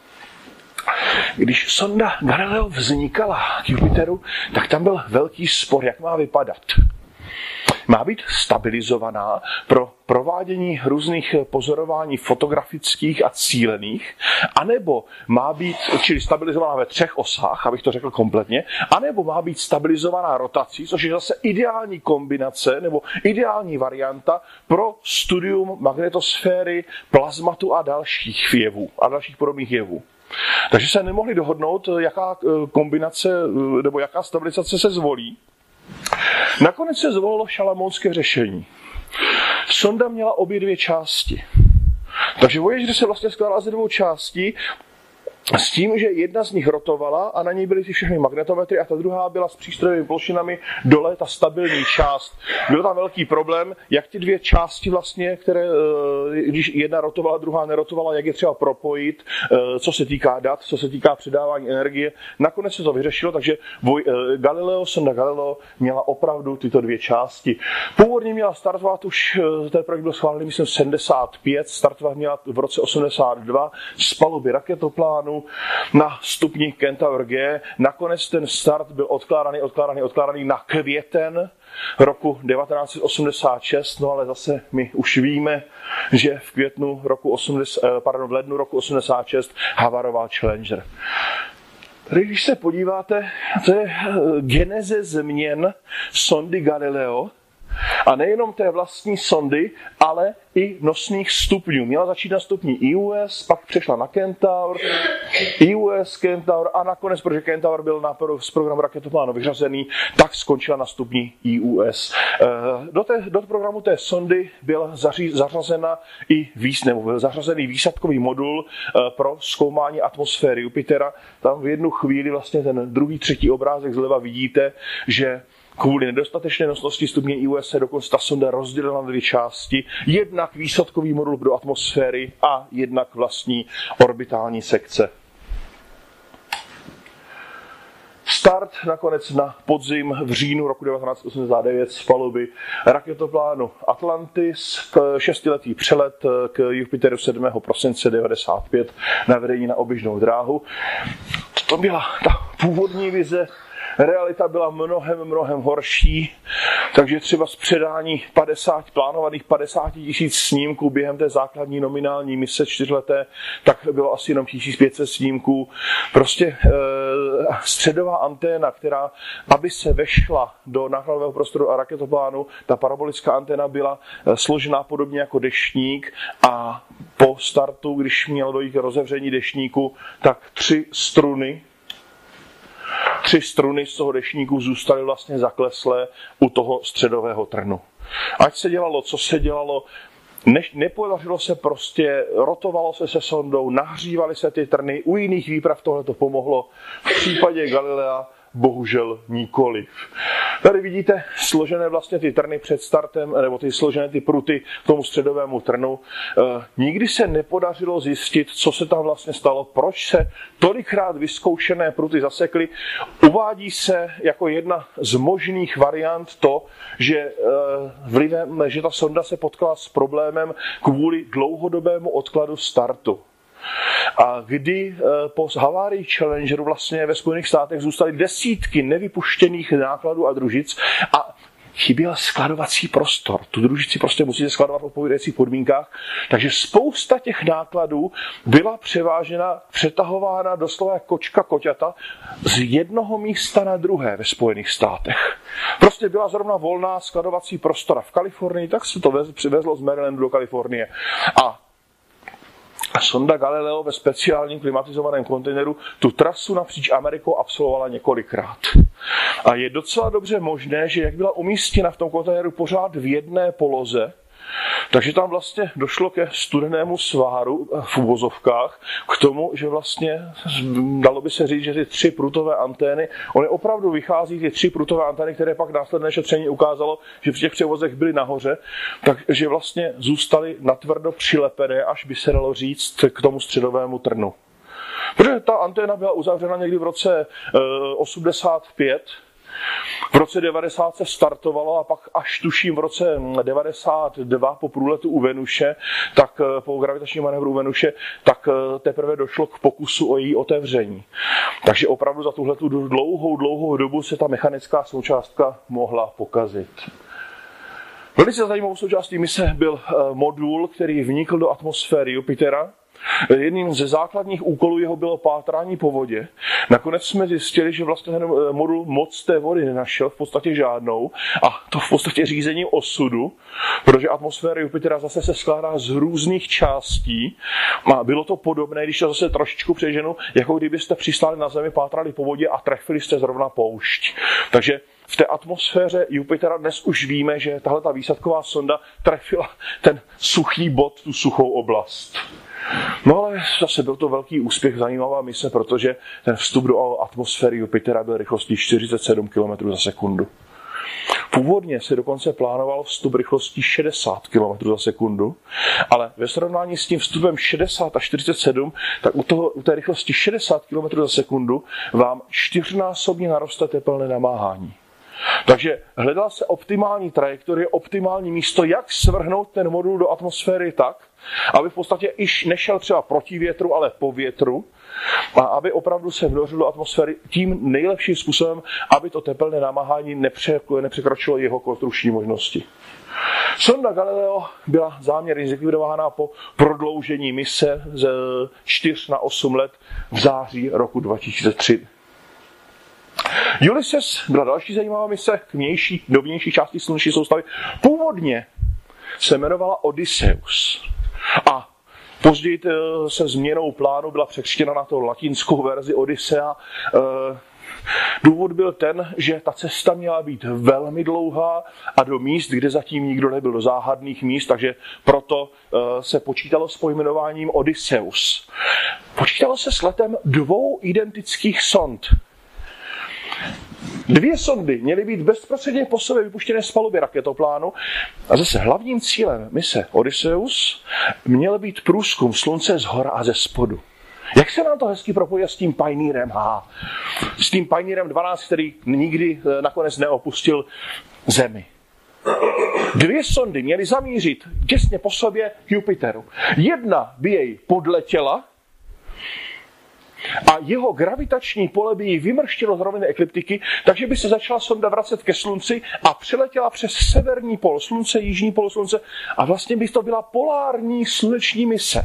Když sonda Galileo vznikala k Jupiteru, tak tam byl velký spor, jak má vypadat. má být stabilizovaná pro provádění různých pozorování fotografických a cílených, anebo má být, čili stabilizovaná ve 3 osách, abych to řekl kompletně, anebo má být stabilizovaná rotací, což je zase ideální kombinace nebo ideální varianta pro studium magnetosféry, plazmatu a dalších jevů a dalších podobných jevů. Takže se nemohli dohodnout, jaká kombinace nebo jaká stabilizace se zvolí. Nakonec se zvolilo šalamounské řešení. Sonda měla obě 2 části. Takže Voyager se vlastně skládala ze 2 částí, s tím, že jedna z nich rotovala a na ní byly ty všechny magnetometry a ta druhá byla s přístrojovými plošinami dole, ta stabilní část. Byl tam velký problém, jak ty 2 části vlastně, které, když jedna rotovala, druhá nerotovala, jak je třeba propojit, co se týká dat, co se týká předávání energie. Nakonec se to vyřešilo, takže sonda Galileo měla opravdu tyto 2 části. Původně měla startovat už, ten projekt byl schválený, myslím, 75, startovat měla v roce 82 z paluby raketoplánu na stupni Centaur G. Nakonec ten start byl odkládaný na květen roku 1986, no ale zase my už víme, že v lednu roku 86 havaroval Challenger. Tady, když se podíváte, to je geneze změn sondy Galileo, a nejenom té vlastní sondy, ale i nosných stupňů. Měla začít na stupni IUS, pak přešla na Centaur, IUS, Centaur a nakonec, protože Centaur byl z programu raketoplánu vyřazený, tak skončila na stupni IUS. Do programu té sondy byl zařazený výsadkový modul pro zkoumání atmosféry Jupitera. Tam v jednu chvíli vlastně ten druhý, třetí obrázek zleva vidíte, že kvůli nedostatečné nosnosti stupně IUS se dokonce ta sonda rozdělila na 2 části. Jednak výsadkový modul do atmosféry a jednak vlastní orbitální sekce. Start nakonec na podzim v říjnu roku 1989 z paluby raketoplánu Atlantis, 6letý přelet k Jupiteru 7. prosince 1995 na vedení na oběžnou dráhu. To byla ta původní vize. Realita byla mnohem horší, takže třeba z předání plánovaných 50 000 snímků během té základní nominální mise 4leté, tak bylo asi jenom 1500 snímků. Prostě středová anténa, která, aby se vešla do nákladového prostoru a raketoplánu, ta parabolická anténa byla složená podobně jako deštník a po startu, když mělo dojít k rozevření deštníku, tak 3 struny z toho deštníku zůstaly vlastně zakleslé u toho středového trnu. Ať se dělalo, co se dělalo, nepodařilo se prostě, rotovalo se sondou, nahřívaly se ty trny, u jiných výprav tohle to pomohlo, v případě Galilea bohužel nikoliv. Tady vidíte složené vlastně ty trny před startem, nebo složené ty pruty k tomu středovému trnu. Nikdy se nepodařilo zjistit, co se tam vlastně stalo, proč se tolikrát vyzkoušené pruty zasekly. Uvádí se jako jedna z možných variant to, že že ta sonda se potkala s problémem kvůli dlouhodobému odkladu startu. A kdy po havárii Challengeru vlastně ve Spojených státech zůstaly desítky nevypuštěných nákladů a družic a chyběl skladovací prostor. Tu družici prostě musíte skladovat v odpovídajících podmínkách. Takže spousta těch nákladů byla přetahována doslova jako kočka koťata z jednoho místa na druhé ve Spojených státech. Prostě byla zrovna volná skladovací prostora v Kalifornii, tak se to vezlo z Marylandu do Kalifornie. A sonda Galileo ve speciálním klimatizovaném kontejneru tu trasu napříč Amerikou absolvovala několikrát. A je docela dobře možné, že jak byla umístěna v tom kontejneru pořád v jedné poloze, takže tam vlastně došlo ke studenému sváru v uvozovkách, k tomu, že vlastně dalo by se říct, že ty 3 prutové antény, ony opravdu vychází ty 3 prutové antény, které pak následné šetření ukázalo, že při těch převozech byly nahoře, takže vlastně zůstaly natvrdo přilepené, až by se dalo říct, k tomu středovému trnu. Protože ta anténa byla uzavřena někdy v roce 85, v roce 90 se startovalo a pak až tuším v roce 92 po průletu u Venuše, tak po gravitačním manévru u Venuše, tak teprve došlo k pokusu o její otevření. Takže opravdu za tuhletu dlouhou dobu se ta mechanická součástka mohla pokazit. Velice zajímavou součástí mise byl modul, který vnikl do atmosféry Jupitera. Jedním ze základních úkolů jeho bylo pátrání po vodě. Nakonec jsme zjistili, že vlastně ten modul moc té vody nenašel, v podstatě žádnou, a to v podstatě řízením osudu, protože atmosféra Jupitera zase se skládá z různých částí a bylo to podobné, když to zase trošičku přeženu, jako kdybyste přistáli na Zemi, pátrali po vodě a trefili jste zrovna poušť. Takže v té atmosféře Jupitera dnes už víme, že tahle ta výsadková sonda trefila ten suchý bod, tu suchou oblast. No ale zase byl to velký úspěch, zajímavá mise, protože ten vstup do atmosféry Jupitera byl rychlostí 47 km za sekundu. Původně se dokonce plánoval vstup rychlostí 60 km za sekundu, ale ve srovnání s tím vstupem 60 a 47, tak u té rychlosti 60 km za sekundu vám 4násobně naroste tepelné namáhání. Takže hledala se optimální trajektorie, optimální místo, jak svrhnout ten modul do atmosféry tak, aby v podstatě již nešel třeba proti větru, ale po větru, a aby opravdu se vnořil do atmosféry tím nejlepším způsobem, aby to tepelné namáhání nepřekročilo jeho konstrukční možnosti. Sonda Galileo byla záměrně zlikvidována po prodloužení mise z 4 na 8 let v září roku 2003. Ulysses byla další zajímavá mise do vnější části sluneční soustavy. Původně se jmenovala Odysseus a později se změnou plánu byla překřtěna na to latinskou verzi Odyssea. Důvod byl ten, že ta cesta měla být velmi dlouhá a do míst, kde zatím nikdo nebyl, do záhadných míst, takže proto se počítalo s pojmenováním Odysseus. Počítalo se s letem 2 identických sond. 2 sondy měly být bezprostředně po sobě vypuštěné z paluby raketoplánu a zase hlavním cílem mise Odysseus měl být průzkum Slunce zhora a ze spodu. Jak se nám to hezky propojí s tím Pioneerem? S tím Pioneerem 12, který nikdy nakonec neopustil Zemi. 2 sondy měly zamířit těsně po sobě k Jupiteru. Jedna by jej podletěla a jeho gravitační pole by ji vymrštilo z roviny ekliptiky, takže by se začala sonda vracet ke Slunci a přeletěla přes severní pol Slunce, jižní pol Slunce a vlastně by to byla polární sluneční mise.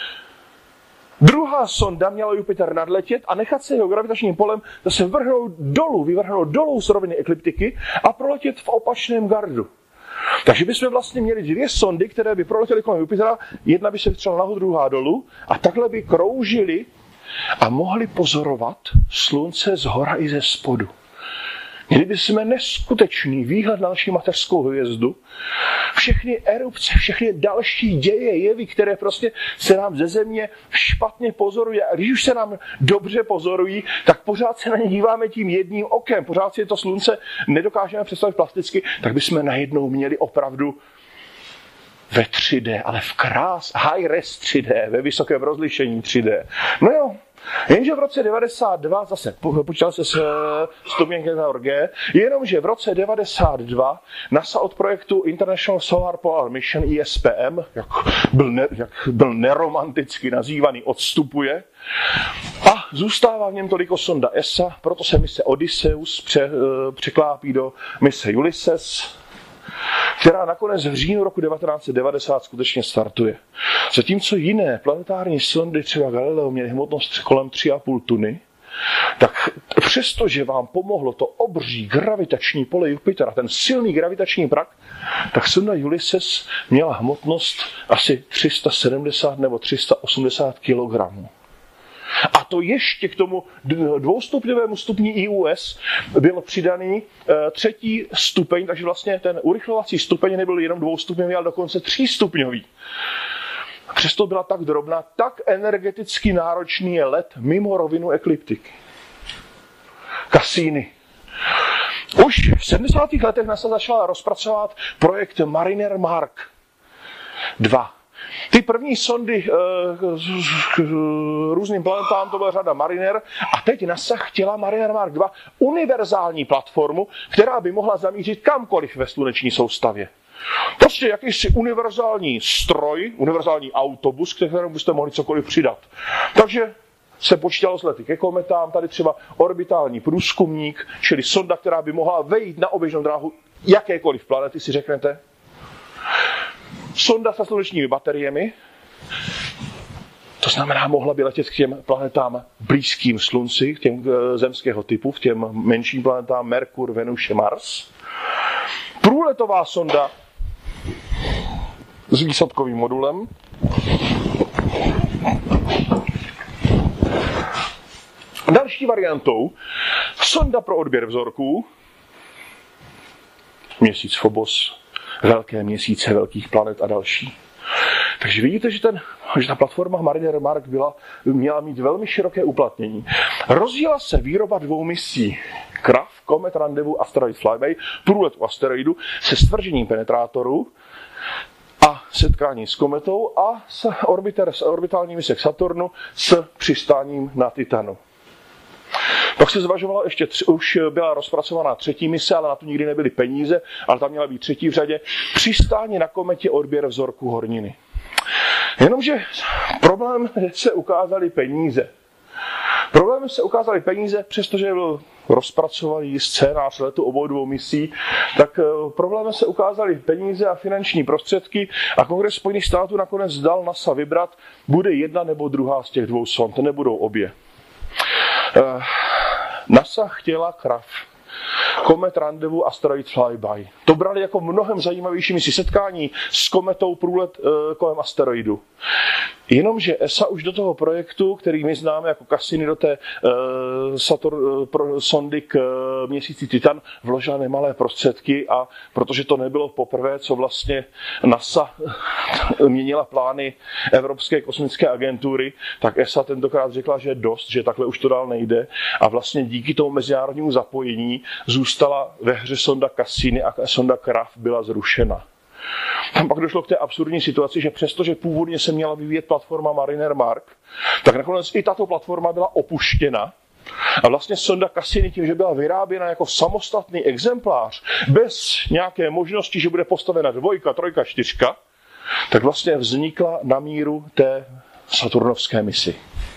Druhá sonda měla Jupiter nadletět a nechat se jeho gravitačním polem zase vyvrhnout dolů z roviny ekliptiky a proletět v opačném gardu. Takže bychom vlastně měli 2 sondy, které by proletěly kolem Jupitera, jedna by se vystřelila nahoru, druhá dolů a takhle by kroužily a mohli pozorovat Slunce zhora i ze spodu. Měli bychom neskutečný výhled na naši mateřskou hvězdu, všechny erupce, všechny další děje, jevy, které prostě se nám ze Země špatně pozorují. A když už se nám dobře pozorují, tak pořád se na ně díváme tím jedním okem. Pořád si to Slunce nedokážeme představit plasticky, tak bychom najednou měli opravdu ve 3D, ale v high res 3D, ve vysokém rozlišení 3D. No jo, jenže v roce 92, zase počítal se s stupněnkem G, jenomže v roce 92 NASA od projektu International Solar Polar Mission ISPM, jak byl neromanticky nazývaný, odstupuje a zůstává v něm toliko sonda ESA, proto se mise Odysseus překlápí do mise Ulysses, která nakonec v říjnu roku 1990 skutečně startuje. Zatímco jiné planetární sondy, třeba Galileo, měly hmotnost kolem 3,5 tuny, tak přestože vám pomohlo to obří gravitační pole Jupitera, ten silný gravitační prak, tak sonda Ulysses měla hmotnost asi 370 nebo 380 kg. A to ještě k tomu 2stupňovému stupni IUS byl přidaný 3. stupeň, takže vlastně ten urychlovací stupeň nebyl jenom 2stupňový, ale dokonce 3stupňový. Přesto byla tak drobná, tak energeticky náročný je let mimo rovinu ekliptiky. Cassini. Už v 70. letech NASA začala rozpracovat projekt Mariner Mark 2. Ty první sondy k různým planetám, to byla řada Mariner, a teď NASA chtěla Mariner Mark 2 univerzální platformu, která by mohla zamířit kamkoliv ve sluneční soustavě. Prostě jakýsi univerzální stroj, univerzální autobus, kterému byste mohli cokoliv přidat. Takže se počítalo s lety ke kometám, tady třeba orbitální průzkumník, čili sonda, která by mohla vejít na oběžnou dráhu jakékoliv planety, si řeknete. sonda se slunečními bateriemi, to znamená, mohla by letět k těm planetám blízkým Slunci, k těm zemského typu, k těm menším planetám Merkur, Venuše, Mars. Průletová sonda s výsadkovým modulem. Další variantou, sonda pro odběr vzorků, měsíc Phobos, velké měsíce velkých planet a další. Takže vidíte, že ta platforma Mariner Mark měla mít velmi široké uplatnění. Rozjela se výroba 2 misí. CRAF, Comet Rendezvous Asteroid Flyby, průlet u asteroidu se stvržením penetrátoru a setkání s kometou a s orbitální mise k Saturnu s přistáním na Titanu. Pak se zvažovalo ještě, už byla rozpracovaná 3. mise, ale na to nikdy nebyly peníze, ale tam měla být 3. v řadě, přistání na kometě, odběr vzorku horniny. Jenomže problém se ukázaly peníze. Přestože byl rozpracovaný scénář letu obou 2 misí, tak problémem se ukázaly peníze a finanční prostředky a Kongres Spojených států nakonec dal NASA vybrat, bude jedna nebo druhá z těch 2 sond, nebudou obě. NASA chtěla CRAF, Comet Rendezvous Asteroid Flyby. To brali jako mnohem zajímavější misi, setkání s kometou, průlet kolem asteroidu. Jenomže ESA už do toho projektu, který my známe jako Cassini, do té sondy k měsíci Titan, vložila nemalé prostředky a protože to nebylo poprvé, co vlastně NASA měnila plány Evropské kosmické agentury, tak ESA tentokrát řekla, že dost, že takhle už to dál nejde a vlastně díky tomu mezinárodnímu zapojení zůstala ve hře sonda Cassini a sonda CRAF byla zrušena. Tam pak došlo k té absurdní situaci, že přestože původně se měla vyvíjet platforma Mariner Mark, tak nakonec i tato platforma byla opuštěna a vlastně sonda Cassini tím, že byla vyráběna jako samostatný exemplář, bez nějaké možnosti, že bude postavena 2, 3, 4, tak vlastně vznikla na míru té saturnovské misi.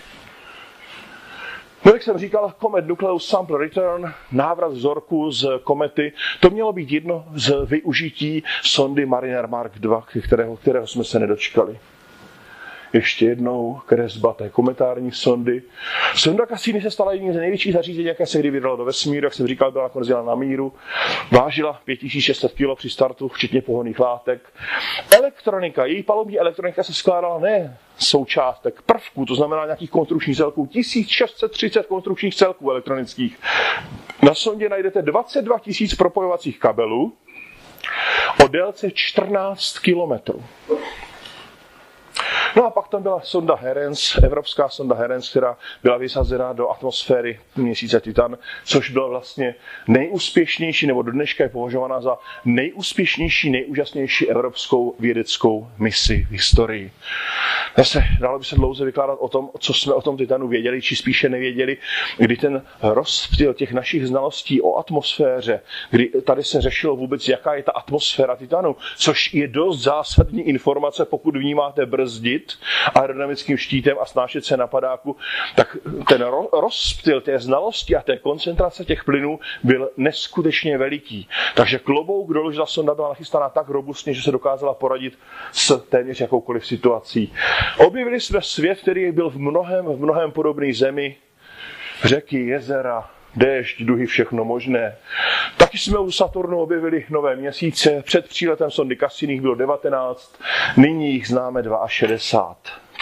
No, jak jsem říkal, Comet Nucleus Sample Return, návrat vzorku z komety, to mělo být jedno z využití sondy Mariner Mark 2, kterého jsme se nedočkali. Ještě jednou kresba té kometární sondy. Sonda Cassini se stala jedním z největších zařízení, jaké se kdy vydalo do vesmíru, jak jsem říkal, byla nakonec na míru. Vážila 5600 kg při startu, včetně pohonných látek. Elektronika, její palubní elektronika se skládala ne součástek, prvků, to znamená nějakých konstrukčních celků, 1630 konstrukčních celků elektronických. Na sondě najdete 22 000 propojovacích kabelů o délce 14 kilometrů. No a pak tam byla sonda Herens, evropská sonda Herens, která byla vysazena do atmosféry měsíce Titan, což byla vlastně nejúspěšnější, nebo do dneška je považovaná za nejúspěšnější, nejúžasnější evropskou vědeckou misi v historii. Zase dalo by se dlouze vykládat o tom, co jsme o tom Titanu věděli, či spíše nevěděli, kdy ten rozptyl těch našich znalostí o atmosféře, kdy tady se řešilo vůbec, jaká je ta atmosféra Titanu, což je dost zásadní informace, pokud vnímáte brzdit aerodynamickým štítem a snášet se na padáku, tak ten rozptyl té znalosti a té koncentrace těch plynů byl neskutečně veliký. Takže klobouk dolů, že ta sonda byla nachystaná tak robustně, že se dokázala poradit s téměř jakoukoliv situací. Objevili jsme svět, který byl v mnohem podobný Zemi, řeky, jezera, déšť, duhy, všechno možné. Taky jsme u Saturnu objevili nové měsíce. Před příletem sondy Cassini bylo 19, nyní jich známe 62.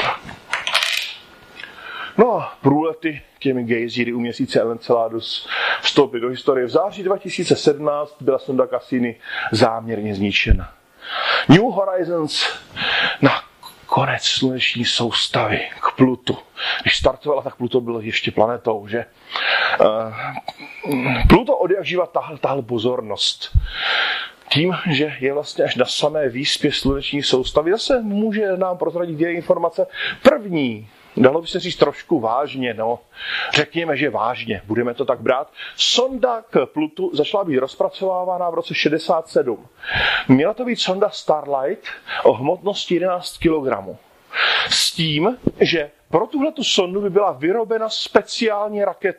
No a průlety těmi gejzíry u měsíce Enceladus vstoupily do historie. V září 2017 byla sonda Cassini záměrně zničena. New Horizons na konec sluneční soustavy k Plutu. Když startovala, tak Pluto byl ještě planetou, že? Pluto od jak živa tahal pozornost. Tím, že je vlastně až na samé výspě sluneční soustavy, zase může nám prozradit dvě informace. První, dalo by se říct trošku vážně, no. Řekněme, že vážně, budeme to tak brát. Sonda k Plutu začala být rozpracovávána v roce 67. Měla to být sonda Starlight o hmotnosti 11 kg. S tím, že pro tuhletu sondu by byla vyrobena speciální raketa.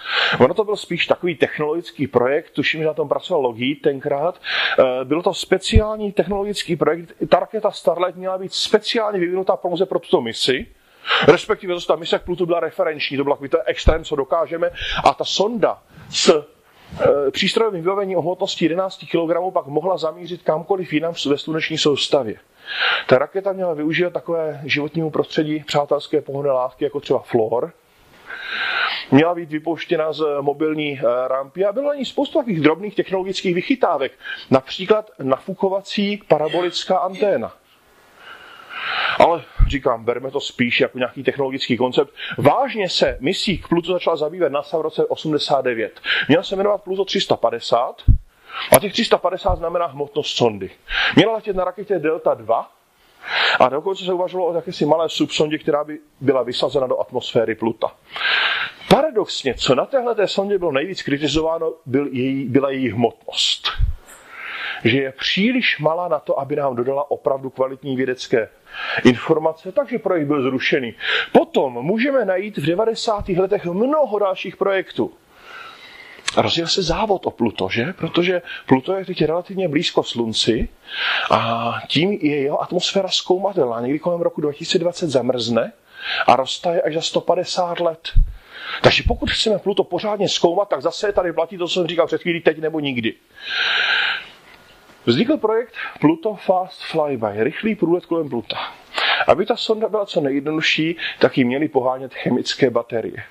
Ono to byl spíš takový technologický projekt, tuším, že na tom pracoval Lockheed tenkrát. Byl to speciální technologický projekt. Ta raketa Starlight měla být speciálně vyvinutá pouze pro tuto misi. Respektive ta mise k Plutu byla referenční, to byl takový ten extrém, co dokážeme. A ta sonda s přístrojovým vybavením o hmotnosti 11 kg pak mohla zamířit kamkoliv jinam ve sluneční soustavě. Ta raketa měla využívat takové životnímu prostředí přátelské pohonné látky, jako třeba fluor. Měla být vypouštěna z mobilní rampy a bylo na ní spoustu takových drobných technologických vychytávek. Například nafukovací parabolická anténa. Ale říkám, berme to spíš jako nějaký technologický koncept. Vážně se misí k Plutu začala zabývat NASA v roce 89. Měla se jmenovat Pluto 350 a těch 350 znamená hmotnost sondy. Měla letět na raketě Delta II a dokonce se uvažovalo o jakési malé subsondě, která by byla vysazena do atmosféry Pluta. Paradoxně, co na téhleté sondě bylo nejvíc kritizováno, byla její hmotnost. Že je příliš malá na to, aby nám dodala opravdu kvalitní vědecké informace, takže projekt byl zrušený. Potom můžeme najít v 90. letech mnoho dalších projektů. Rozjel se závod o Pluto, že? Protože Pluto je teď relativně blízko Slunci a tím je jeho atmosféra zkoumatelná. Někdy kolem roku 2020 zamrzne a roztaje až za 150 let. Takže pokud chceme Pluto pořádně zkoumat, tak zase tady platí to, co jsem říkal před chvílí, teď nebo nikdy. Vznikl projekt Pluto Fast Flyby, rychlý průlet kolem Pluta. Aby ta sonda byla co nejjednodušší, tak ji měly pohánět chemické baterie.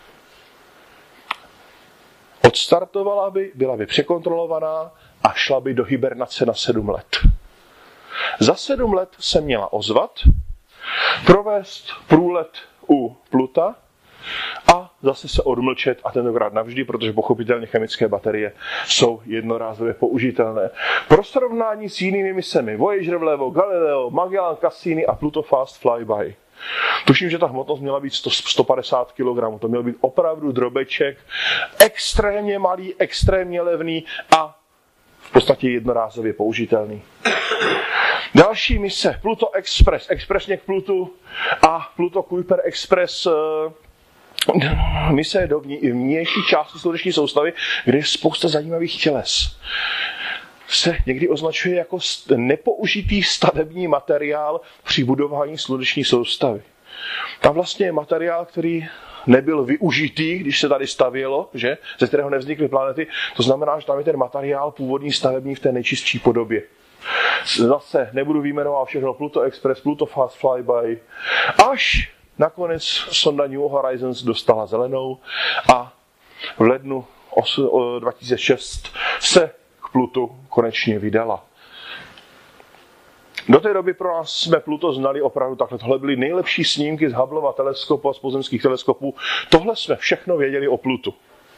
Odstartovala by, byla by překontrolovaná a šla by do hibernace na 7 let. Za 7 let se měla ozvat, provést průlet u Pluta a zase se odmlčet a tentokrát navždy, protože pochopitelně chemické baterie jsou jednorázově použitelné. Pro srovnání s jinými misemi Voyager vlevo, Galileo, Magellan, Cassini a Pluto Fast Flyby. Tuším, že ta hmotnost měla být 150 kg. To měl být opravdu drobeček, extrémně malý, extrémně levný a v podstatě jednorázově použitelný. Další mise, Pluto Express, expresně k Plutu a Pluto Kuiper Express, mise do vnější části sluneční soustavy, kde je spousta zajímavých těles. Se někdy označuje jako nepoužitý stavební materiál při budování sluneční soustavy. Tam vlastně je materiál, který nebyl využitý, když se tady stavělo, že? Ze kterého nevznikly planety. To znamená, že tam je ten materiál původní stavební v té nejčistší podobě. Zase nebudu vyjmenovat všechno Pluto Express, Pluto Fast Flyby, až nakonec sonda New Horizons dostala zelenou a v lednu 2006 se k Plutu konečně vydala. Do té doby pro nás jsme Pluto znali opravdu takhle. Tohle byly nejlepší snímky z Hubbleova teleskopu a z pozemských teleskopů. Tohle jsme všechno věděli o Plutu.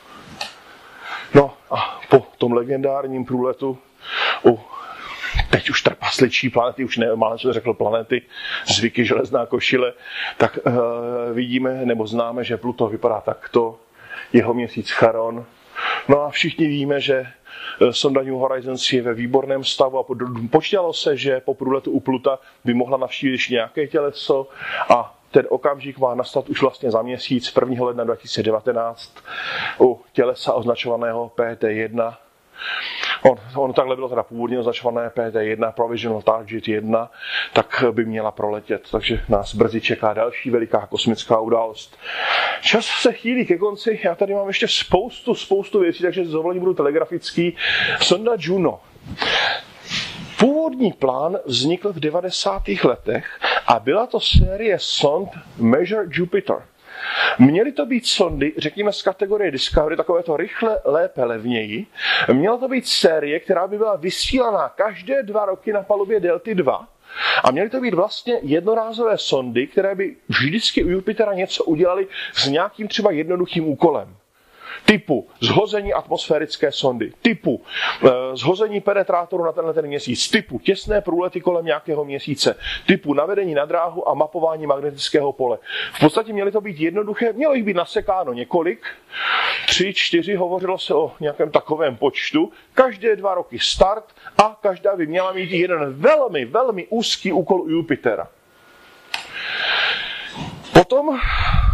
No a po tom legendárním průletu teď už trpasličí planety, už nemám, co řekl planety, zvyky železná košile, tak vidíme nebo známe, že Pluto vypadá takto, jeho měsíc Charon. No a všichni víme, že sonda New Horizons je ve výborném stavu a počítalo se, že po průletu u Pluta by mohla navštívit ještě nějaké těleso a ten okamžik má nastat už vlastně za měsíc, 1. ledna 2019, u tělesa označovaného PT1. On takhle bylo teda původně označované PT1, Provisional Target 1, tak by měla proletět. Takže nás brzy čeká další veliká kosmická událost. Čas se chýlí ke konci, já tady mám ještě spoustu věcí, takže s dovolením budu telegrafický. Sonda Juno. Původní plán vznikl v 90. letech a byla to série sond Measure Jupiter. Měly to být sondy, řekněme z kategorie Discovery, takové to rychle, lépe, levněji. Měla to být série, která by byla vysílaná každé 2 roky na palubě Delty II. A měly to být vlastně jednorázové sondy, které by vždycky u Jupitera něco udělali s nějakým třeba jednoduchým úkolem. Typu zhození atmosférické sondy, typu zhození penetrátoru na ten měsíc, typu těsné průlety kolem nějakého měsíce, typu navedení na dráhu a mapování magnetického pole. V podstatě měly to být jednoduché, mělo jich být nasekáno několik, 3, 4, hovořilo se o nějakém takovém počtu, každé 2 roky start a každá by měla mít jeden velmi, velmi úzký úkol u Jupitera. Potom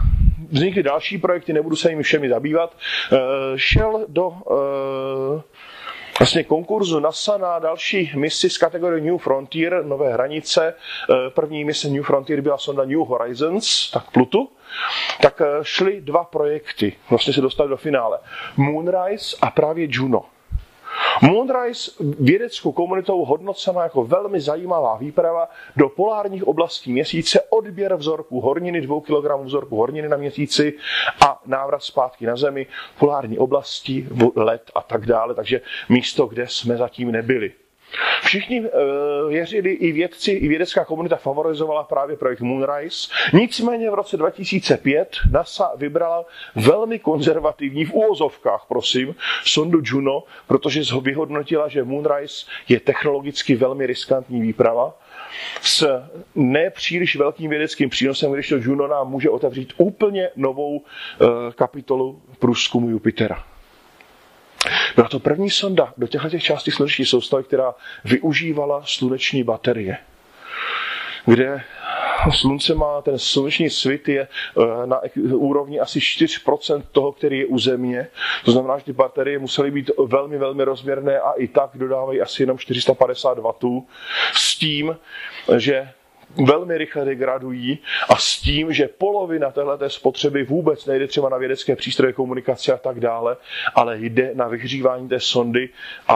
vznikly další projekty, nebudu se jimi všemi zabývat. Šel do vlastně konkurzu NASA na další misi z kategorie New Frontier, Nové hranice. První mise New Frontier byla sonda New Horizons, tak Pluto. Tak šly 2 projekty, vlastně se dostali do finále. Moonrise a právě Juno. Moonrise vědeckou komunitou hodnocena jako velmi zajímavá výprava do polárních oblastí Měsíce, odběr vzorků horniny, 2 kg vzorků horniny na Měsíci a návrat zpátky na Zemi, polární oblasti, led a tak dále, takže místo, kde jsme zatím nebyli. Všichni věřili, i vědci, i vědecká komunita favorizovala právě projekt Moonrise. Nicméně v roce 2005 NASA vybrala velmi konzervativní, v uvozovkách, prosím, sondu Juno, protože vyhodnotila, že Moonrise je technologicky velmi riskantní výprava s nepříliš velkým vědeckým přínosem, když to Juno nám může otevřít úplně novou kapitolu průzkumu Jupitera. Byla to první sonda do těchto částí sluneční soustavy, která využívala sluneční baterie, kde slunce má, ten sluneční svit je na úrovni asi 4% toho, který je u Země. To znamená, že ty baterie musely být velmi, velmi rozměrné a i tak dodávají asi jenom 450 W s tím, že velmi rychle degradují a s tím, že polovina téhleté spotřeby vůbec nejde třeba na vědecké přístroje, komunikace a tak dále, ale jde na vyhřívání té sondy,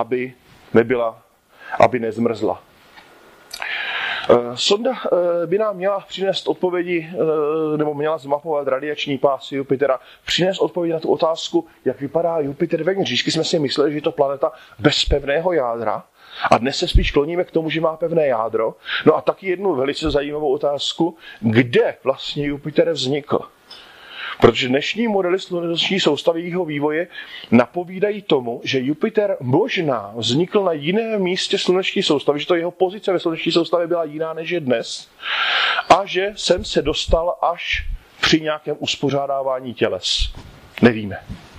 aby nezmrzla. Sonda by nám měla přinést odpovědi, nebo měla zmapovat radiační pásy Jupitera, přinést odpovědi na tu otázku, jak vypadá Jupiter vevnitř. Vždycky jsme si mysleli, že je to planeta bez pevného jádra, a dnes se spíš kloníme k tomu, že má pevné jádro. No a taky jednu velice zajímavou otázku, kde vlastně Jupiter vznikl. Protože dnešní modely sluneční soustavy jeho vývoje napovídají tomu, že Jupiter možná vznikl na jiném místě sluneční soustavy, že to jeho pozice ve sluneční soustavě byla jiná než je dnes a že sem se dostal až při nějakém uspořádávání těles. Nevíme.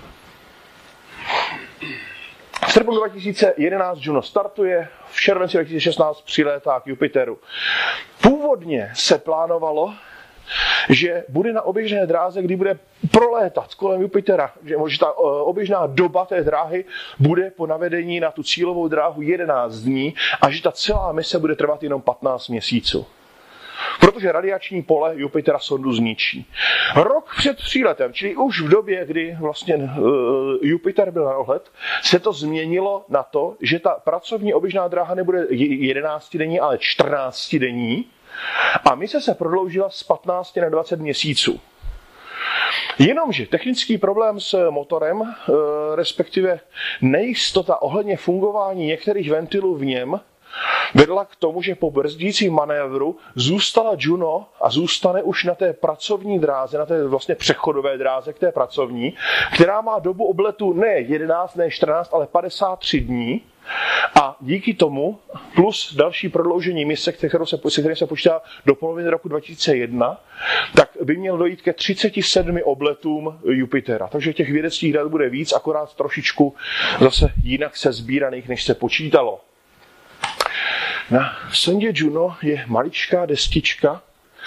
V srpnu 2011 Juno startuje, v červenci 2016 přilétá k Jupiteru. Původně se plánovalo, že bude na oběžné dráze, kdy bude prolétat kolem Jupitera, že ta oběžná doba té dráhy bude po navedení na tu cílovou dráhu 11 dní a že ta celá mise bude trvat jenom 15 měsíců. Protože radiační pole Jupitera sondu zničí. Rok před příletem, čili už v době, kdy vlastně Jupiter byl na ohled, se to změnilo na to, že ta pracovní oběžná dráha nebude 11 denní, ale 14 denní. A mise se prodloužila z 15 na 20 měsíců. Jenomže technický problém s motorem, respektive nejistota ohledně fungování některých ventilů v něm, vedla k tomu, že po brzdícím manévru zůstala Juno a zůstane už na té pracovní dráze, na té vlastně přechodové dráze k té pracovní, která má dobu obletu ne 11, ne 14, ale 53 dní. A díky tomu, plus další prodloužení mise, kterým se počítá do poloviny roku 2001, tak by měl dojít ke 37 obletům Jupitera. Takže těch vědeckých dat bude víc, akorát trošičku zase jinak se sbíraných, než se počítalo. Na sondě Juno je maličká destička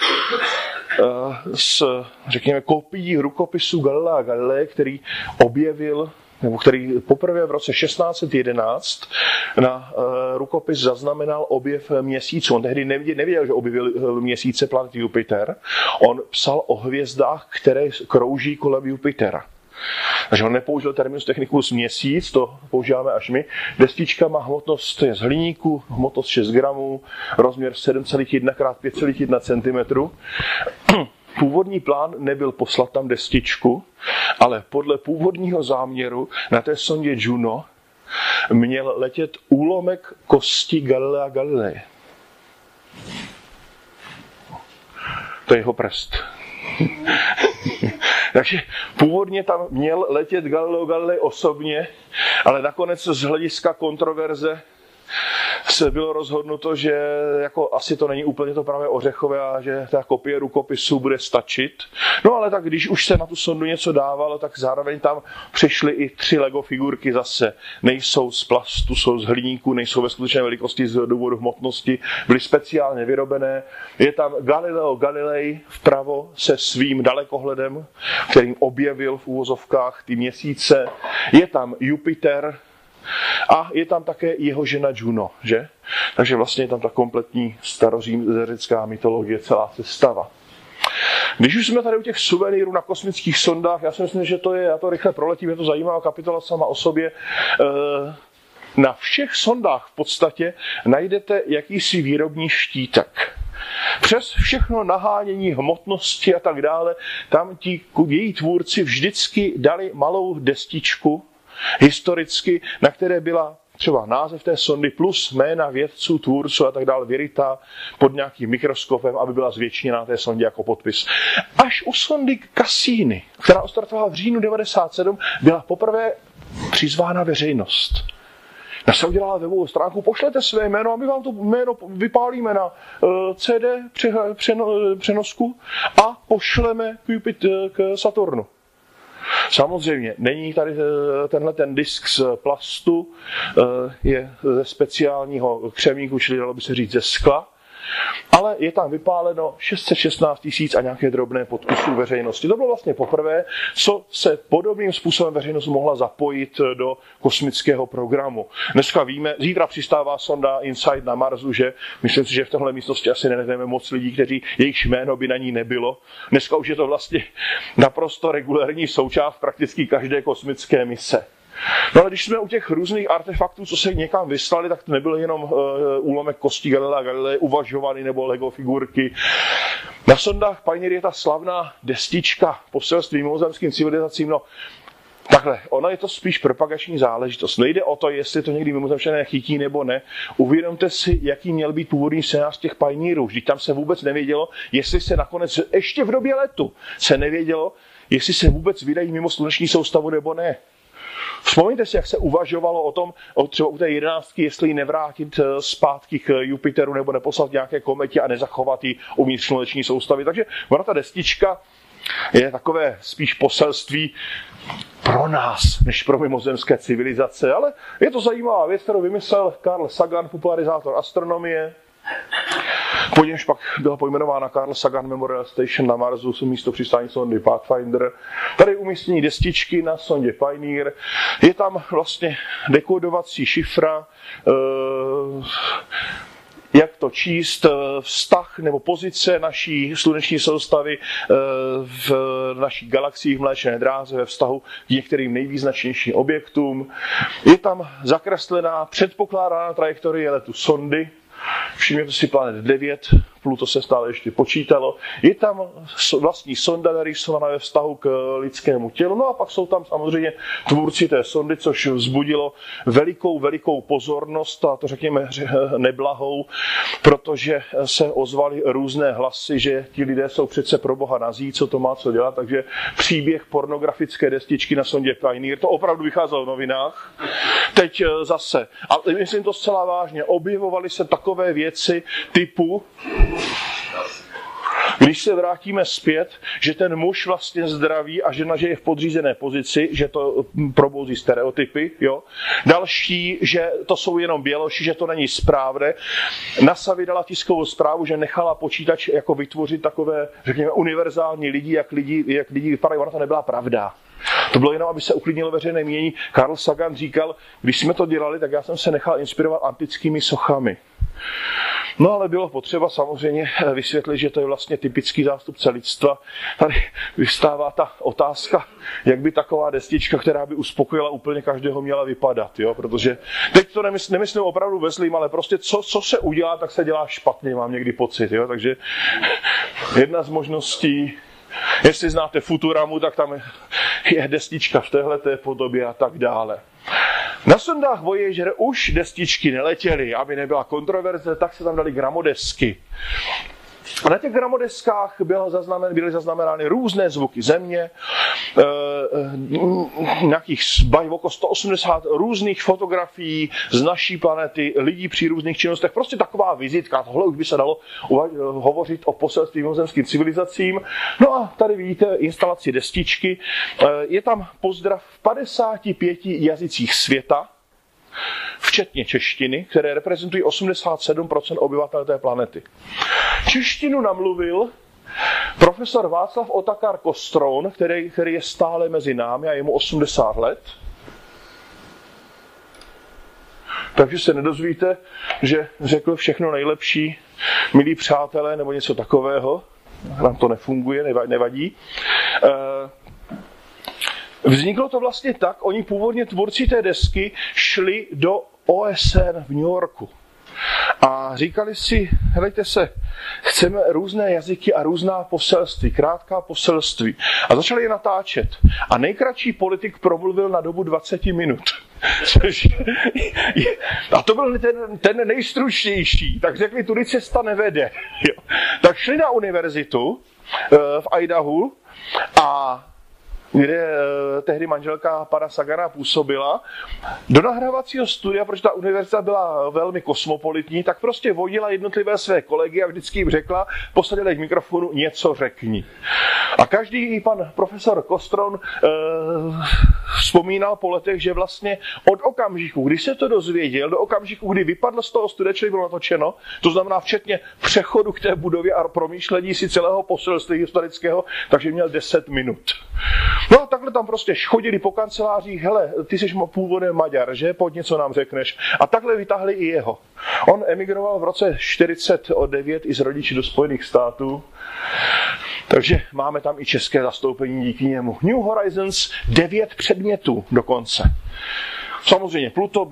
s, řekněme, kopií rukopisu Galilea Galilei, který objevil, nebo který poprvé v roce 1611 na rukopis zaznamenal objev měsíců. On tehdy nevěděl, že objevil měsíce planety Jupiter. On psal o hvězdách, které krouží kolem Jupitera. Takže on nepoužil terminus technicus měsíc, to používáme až my. Destička má hmotnost z hliníku, hmotnost 6 gramů, rozměr 7,1 x 5,1 cm. Původní plán nebyl poslat tam destičku, ale podle původního záměru na té sondě Juno měl letět úlomek kosti Galilea Galilei. To je jeho prst. Takže původně tam měl letět Galileo Galilei osobně, ale nakonec z hlediska kontroverze se bylo rozhodnuto, že jako asi to není úplně to pravé ořechové a že ta kopie rukopisu bude stačit. No ale tak když už se na tu sondu něco dávalo, tak zároveň tam přišly i 3 Lego figurky zase. Nejsou z plastu, jsou z hliníku, nejsou ve skutečné velikosti z důvodu hmotnosti, byly speciálně vyrobené. Je tam Galileo Galilei vpravo se svým dalekohledem, kterým objevil v úvozovkách ty měsíce. Je tam Jupiter a je tam také jeho žena Juno, že? Takže vlastně je tam ta kompletní starořímská mytologie, celá sestava. Když už jsme tady u těch suvenýrů na kosmických sondách, já si myslím, že to je, já to rychle proletím, je to zajímavá kapitola sama o sobě. Na všech sondách v podstatě najdete jakýsi výrobní štítek. Přes všechno nahánění hmotnosti a tak dále, tam ti její tvůrci vždycky dali malou destičku historicky, na které byla třeba název té sondy plus jména vědců, tvůrců a tak dále vyrytá pod nějakým mikroskopem, aby byla zvětšněná na té sondě jako podpis. Až u sondy Cassini, která odstartovala v říjnu 1997, byla poprvé přizvána veřejnost. Se udělala webovou stránku, pošlete své jméno a my vám to jméno vypálíme na CD přenosku a pošleme k Saturnu. Samozřejmě, není tady ten disk z plastu, je ze speciálního křemíku, čili dalo by se říct ze skla, ale je tam vypáleno 616 000 a nějaké drobné podpisů veřejnosti. To bylo vlastně poprvé, co se podobným způsobem veřejnost mohla zapojit do kosmického programu. Dneska víme, zítra přistává sonda InSight na Marsu, že myslím si, že v téhle místnosti asi nenajdeme moc lidí, jejichž jméno by na ní nebylo. Dneska už je to vlastně naprosto regulární součást prakticky každé kosmické mise. No ale když jsme u těch různých artefaktů, co se někam vyslali, tak to nebyl jenom úlomek kostí Galilea Galilei, uvažovaný nebo Lego figurky. Na sondách Pioneer je ta slavná destička poselství mimozemským civilizacím. No takhle, ono je to spíš propagační záležitost. Nejde o to, jestli to někdy mimozemštěné chytí nebo ne. Uvědomte si, jaký měl být původní scénář těch Pioneerů. Vždyť tam se vůbec nevědělo, jestli se nakonec, ještě v době letu, se nevědělo, jestli se vůbec vydají mimo sluneční soustavu nebo ne. Vzpomeňte si, jak se uvažovalo o tom, třeba u té 11, jestli ji nevrátit zpátky k Jupiteru nebo neposlat nějaké kometě a nezachovat ji uvnitř sluneční soustavy. Takže ona ta destička je takové spíš poselství pro nás, než pro mimozemské civilizace, ale je to zajímavá věc, kterou vymyslel Carl Sagan, popularizátor astronomie. Po němž pak byla pojmenována Carl Sagan Memorial Station na Marsu, místo přistání sondy Pathfinder. Tady umístění destičky na sondě Pioneer. Je tam vlastně dekodovací šifra, jak to číst, vztah nebo pozice naší sluneční soustavy v naší galaxii v Mléčné dráze ve vztahu k některým nejvýznačnějším objektům. Je tam zakreslená předpokládaná trajektorie letu sondy. Všimněte si planet 9, Pluto se stále ještě počítalo. Je tam vlastní sonda narýsovaná ve vztahu k lidskému tělu. No a pak jsou tam samozřejmě tvůrci té sondy, což vzbudilo velikou pozornost, a to řekněme neblahou, protože se ozvaly různé hlasy, že ti lidé jsou přece pro Boha nazí, co to má co dělat. Takže příběh pornografické destičky na sondě Pioneer, to opravdu vycházelo v novinách. Teď zase, a myslím to zcela vážně, objevovaly se takové věci typu, když se vrátíme zpět, že ten muž vlastně zdraví a žena, že je v podřízené pozici, že to probouzí stereotypy, jo. Další, že to jsou jenom běloši, že to není správné. NASA vydala tiskovou zprávu, že nechala počítač jako vytvořit takové, řekněme, univerzální lidi, jak lidi vypadají. Ona to nebyla pravda. To bylo jenom, aby se uklidnilo veřejné mínění. Carl Sagan říkal, když jsme to dělali, tak já jsem se nechal inspirovat antickými sochami. No ale bylo potřeba samozřejmě vysvětlit, že to je vlastně typický zástupce lidstva. Tady vystává ta otázka, jak by taková destička, která by uspokojila úplně každého, měla vypadat. Jo? Protože teď to nemyslím opravdu ve zlým, ale prostě co se udělá, tak se dělá špatně, mám někdy pocit. Jo? Takže jedna z možností, jestli znáte Futuramu, tak tam je destička v téhleté podobě a tak dále. Na sondách Voyager už destičky neletěly, aby nebyla kontroverze, tak se tam dali gramodesky. A na těch gramodeskách byly zaznamenány různé zvuky země, nějakých okolo 180 různých fotografií z naší planety, lidí při různých činnostech, prostě taková vizitka. Tohle už by se dalo hovořit o poselství mimozemským civilizacím. No a tady vidíte instalaci destičky. Je tam pozdrav v 55 jazycích světa, včetně češtiny, které reprezentují 87% obyvatel té planety. Češtinu namluvil profesor Václav Otakar Kostroun, který je stále mezi námi a je mu 80 let. Takže se nedozvíte, že řekl všechno nejlepší, milí přátelé, nebo něco takového. Nám to nefunguje, nevadí. Vzniklo to vlastně tak, oni původně tvůrci té desky šli do OSN v New Yorku a říkali si, helejte se, chceme různé jazyky a různá poselství, krátká poselství. A začali je natáčet. A nejkratší politik promluvil na dobu 20 minut. A to byl ten nejstručnější. Tak řekli, tudy cesta nevede. Jo. Tak šli na univerzitu v Idahu a kde tehdy manželka pana Sagana působila, do nahrávacího studia, protože ta univerzita byla velmi kosmopolitní, tak prostě vodila jednotlivé své kolegy a vždycky jim řekla, posadila k mikrofonu, něco řekni. A každý pan profesor Kostron vzpomínal po letech, že vlastně od okamžiku, kdy se to dozvěděl, do okamžiku, kdy vypadl z toho studia, čili bylo natočeno, to znamená včetně přechodu k té budově a promýšlení si celého poselství historického, takže měl 10 minut. No a takhle tam prostě chodili po kancelářích, hele, ty jsi původem Maďar, že? Pojď něco nám řekneš. A takhle vytáhli i jeho. On emigroval v roce 1949 i s rodiči do Spojených států, takže máme tam i české zastoupení díky němu. New Horizons, 9 předmětů dokonce. Samozřejmě Pluto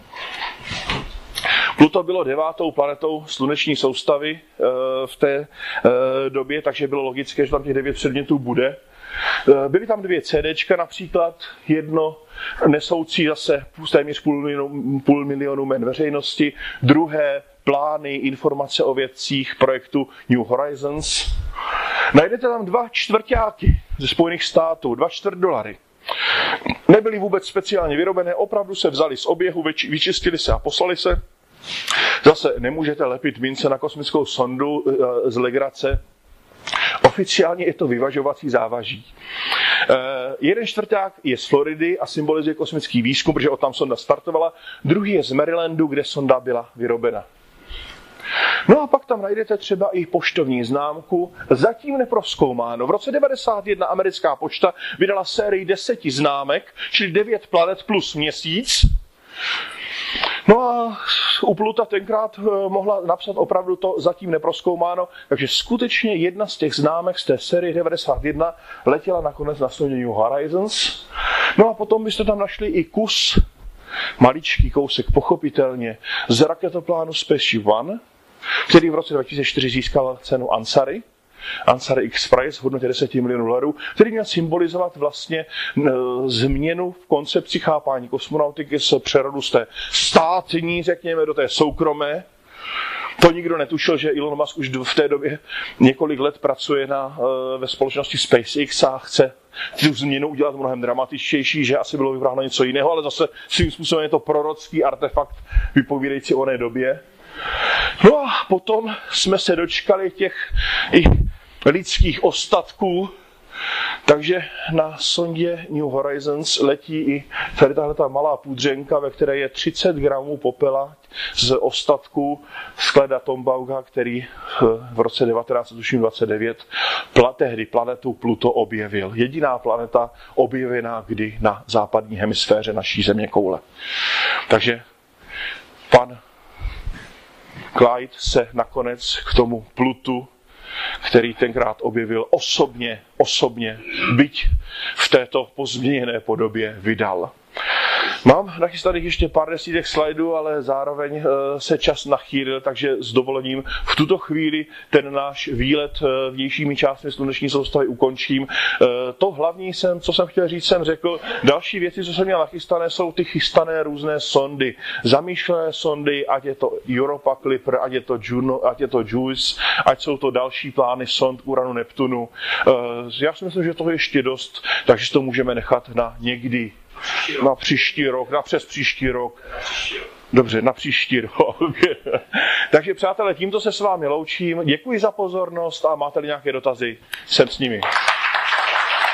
bylo 9. planetou sluneční soustavy v té době, takže bylo logické, že tam těch 9 předmětů bude. Byly tam 2 CDčka například, jedno nesoucí zase téměř půl milionu men veřejnosti, druhé plány, informace o vědcích projektu New Horizons. Najdete tam 2 čtvrťáky ze Spojených států, 2 $2. Nebyly vůbec speciálně vyrobené, opravdu se vzali z oběhu, vyčistili se a poslali se. Zase nemůžete lepit mince na kosmickou sondu z legrace. Oficiálně je to vyvažovací závaží. Jeden čtvrťák je z Floridy a symbolizuje kosmický výzkum, protože od tam sonda startovala. Druhý je z Marylandu, kde sonda byla vyrobena. No a pak tam najdete třeba i poštovní známku, zatím neprozkoumáno. V roce 1991 americká pošta vydala sérii 10 známek, čili 9 planet plus měsíc. No a u Pluta tenkrát mohla napsat opravdu to zatím neprozkoumáno, takže skutečně jedna z těch známek z té série 91 letěla nakonec na sondě New Horizons. No a potom byste tam našli i kus, maličký kousek pochopitelně, z raketoplánu Spaceship One, který v roce 2004 získal cenu Ansari X-Prize v hodnotě $10 milionů, který měl symbolizovat vlastně změnu v koncepci chápání kosmonautiky z přerodu z té státní, řekněme, do té soukromé. To nikdo netušil, že Elon Musk už v té době několik let pracuje ve společnosti SpaceX a chce tu změnu udělat mnohem dramatičtější, že asi bylo vybráno něco jiného, ale zase svým způsobem je to prorocký artefakt vypovídající o oné době. No a potom jsme se dočkali těch i lidských ostatků, takže na sondě New Horizons letí i tady tahleta malá pudřenka, ve které je 30 gramů popela z ostatků sklada Tombauga, který v roce 1929 tehdy planetu Pluto objevil. Jediná planeta objevená kdy na západní hemisféře naší zeměkoule. Takže pan Clyde se nakonec k tomu Plutu, který tenkrát objevil osobně, byť v této pozměněné podobě, vydal. Mám nachystaných ještě pár desítek slajdů, ale zároveň se čas nachýlil, takže s dovolením v tuto chvíli ten náš výlet vnějšími částmi sluneční soustavy ukončím. To hlavní, co jsem chtěl říct, jsem řekl. Další věci, co jsem měl nachystané, jsou ty chystané různé sondy. Zamýšlené sondy, ať je to Europa Clipper, ať je to Juno, ať je to JUICE, ať jsou to další plány sond Uranu, Neptunu. Já si myslím, že toho je ještě dost, takže to můžeme nechat na někdy. Na příští rok, na přes příští rok. Dobře, na příští rok. Takže přátelé, tímto se s vámi loučím. Děkuji za pozornost a máte-li nějaké dotazy, jsem s nimi.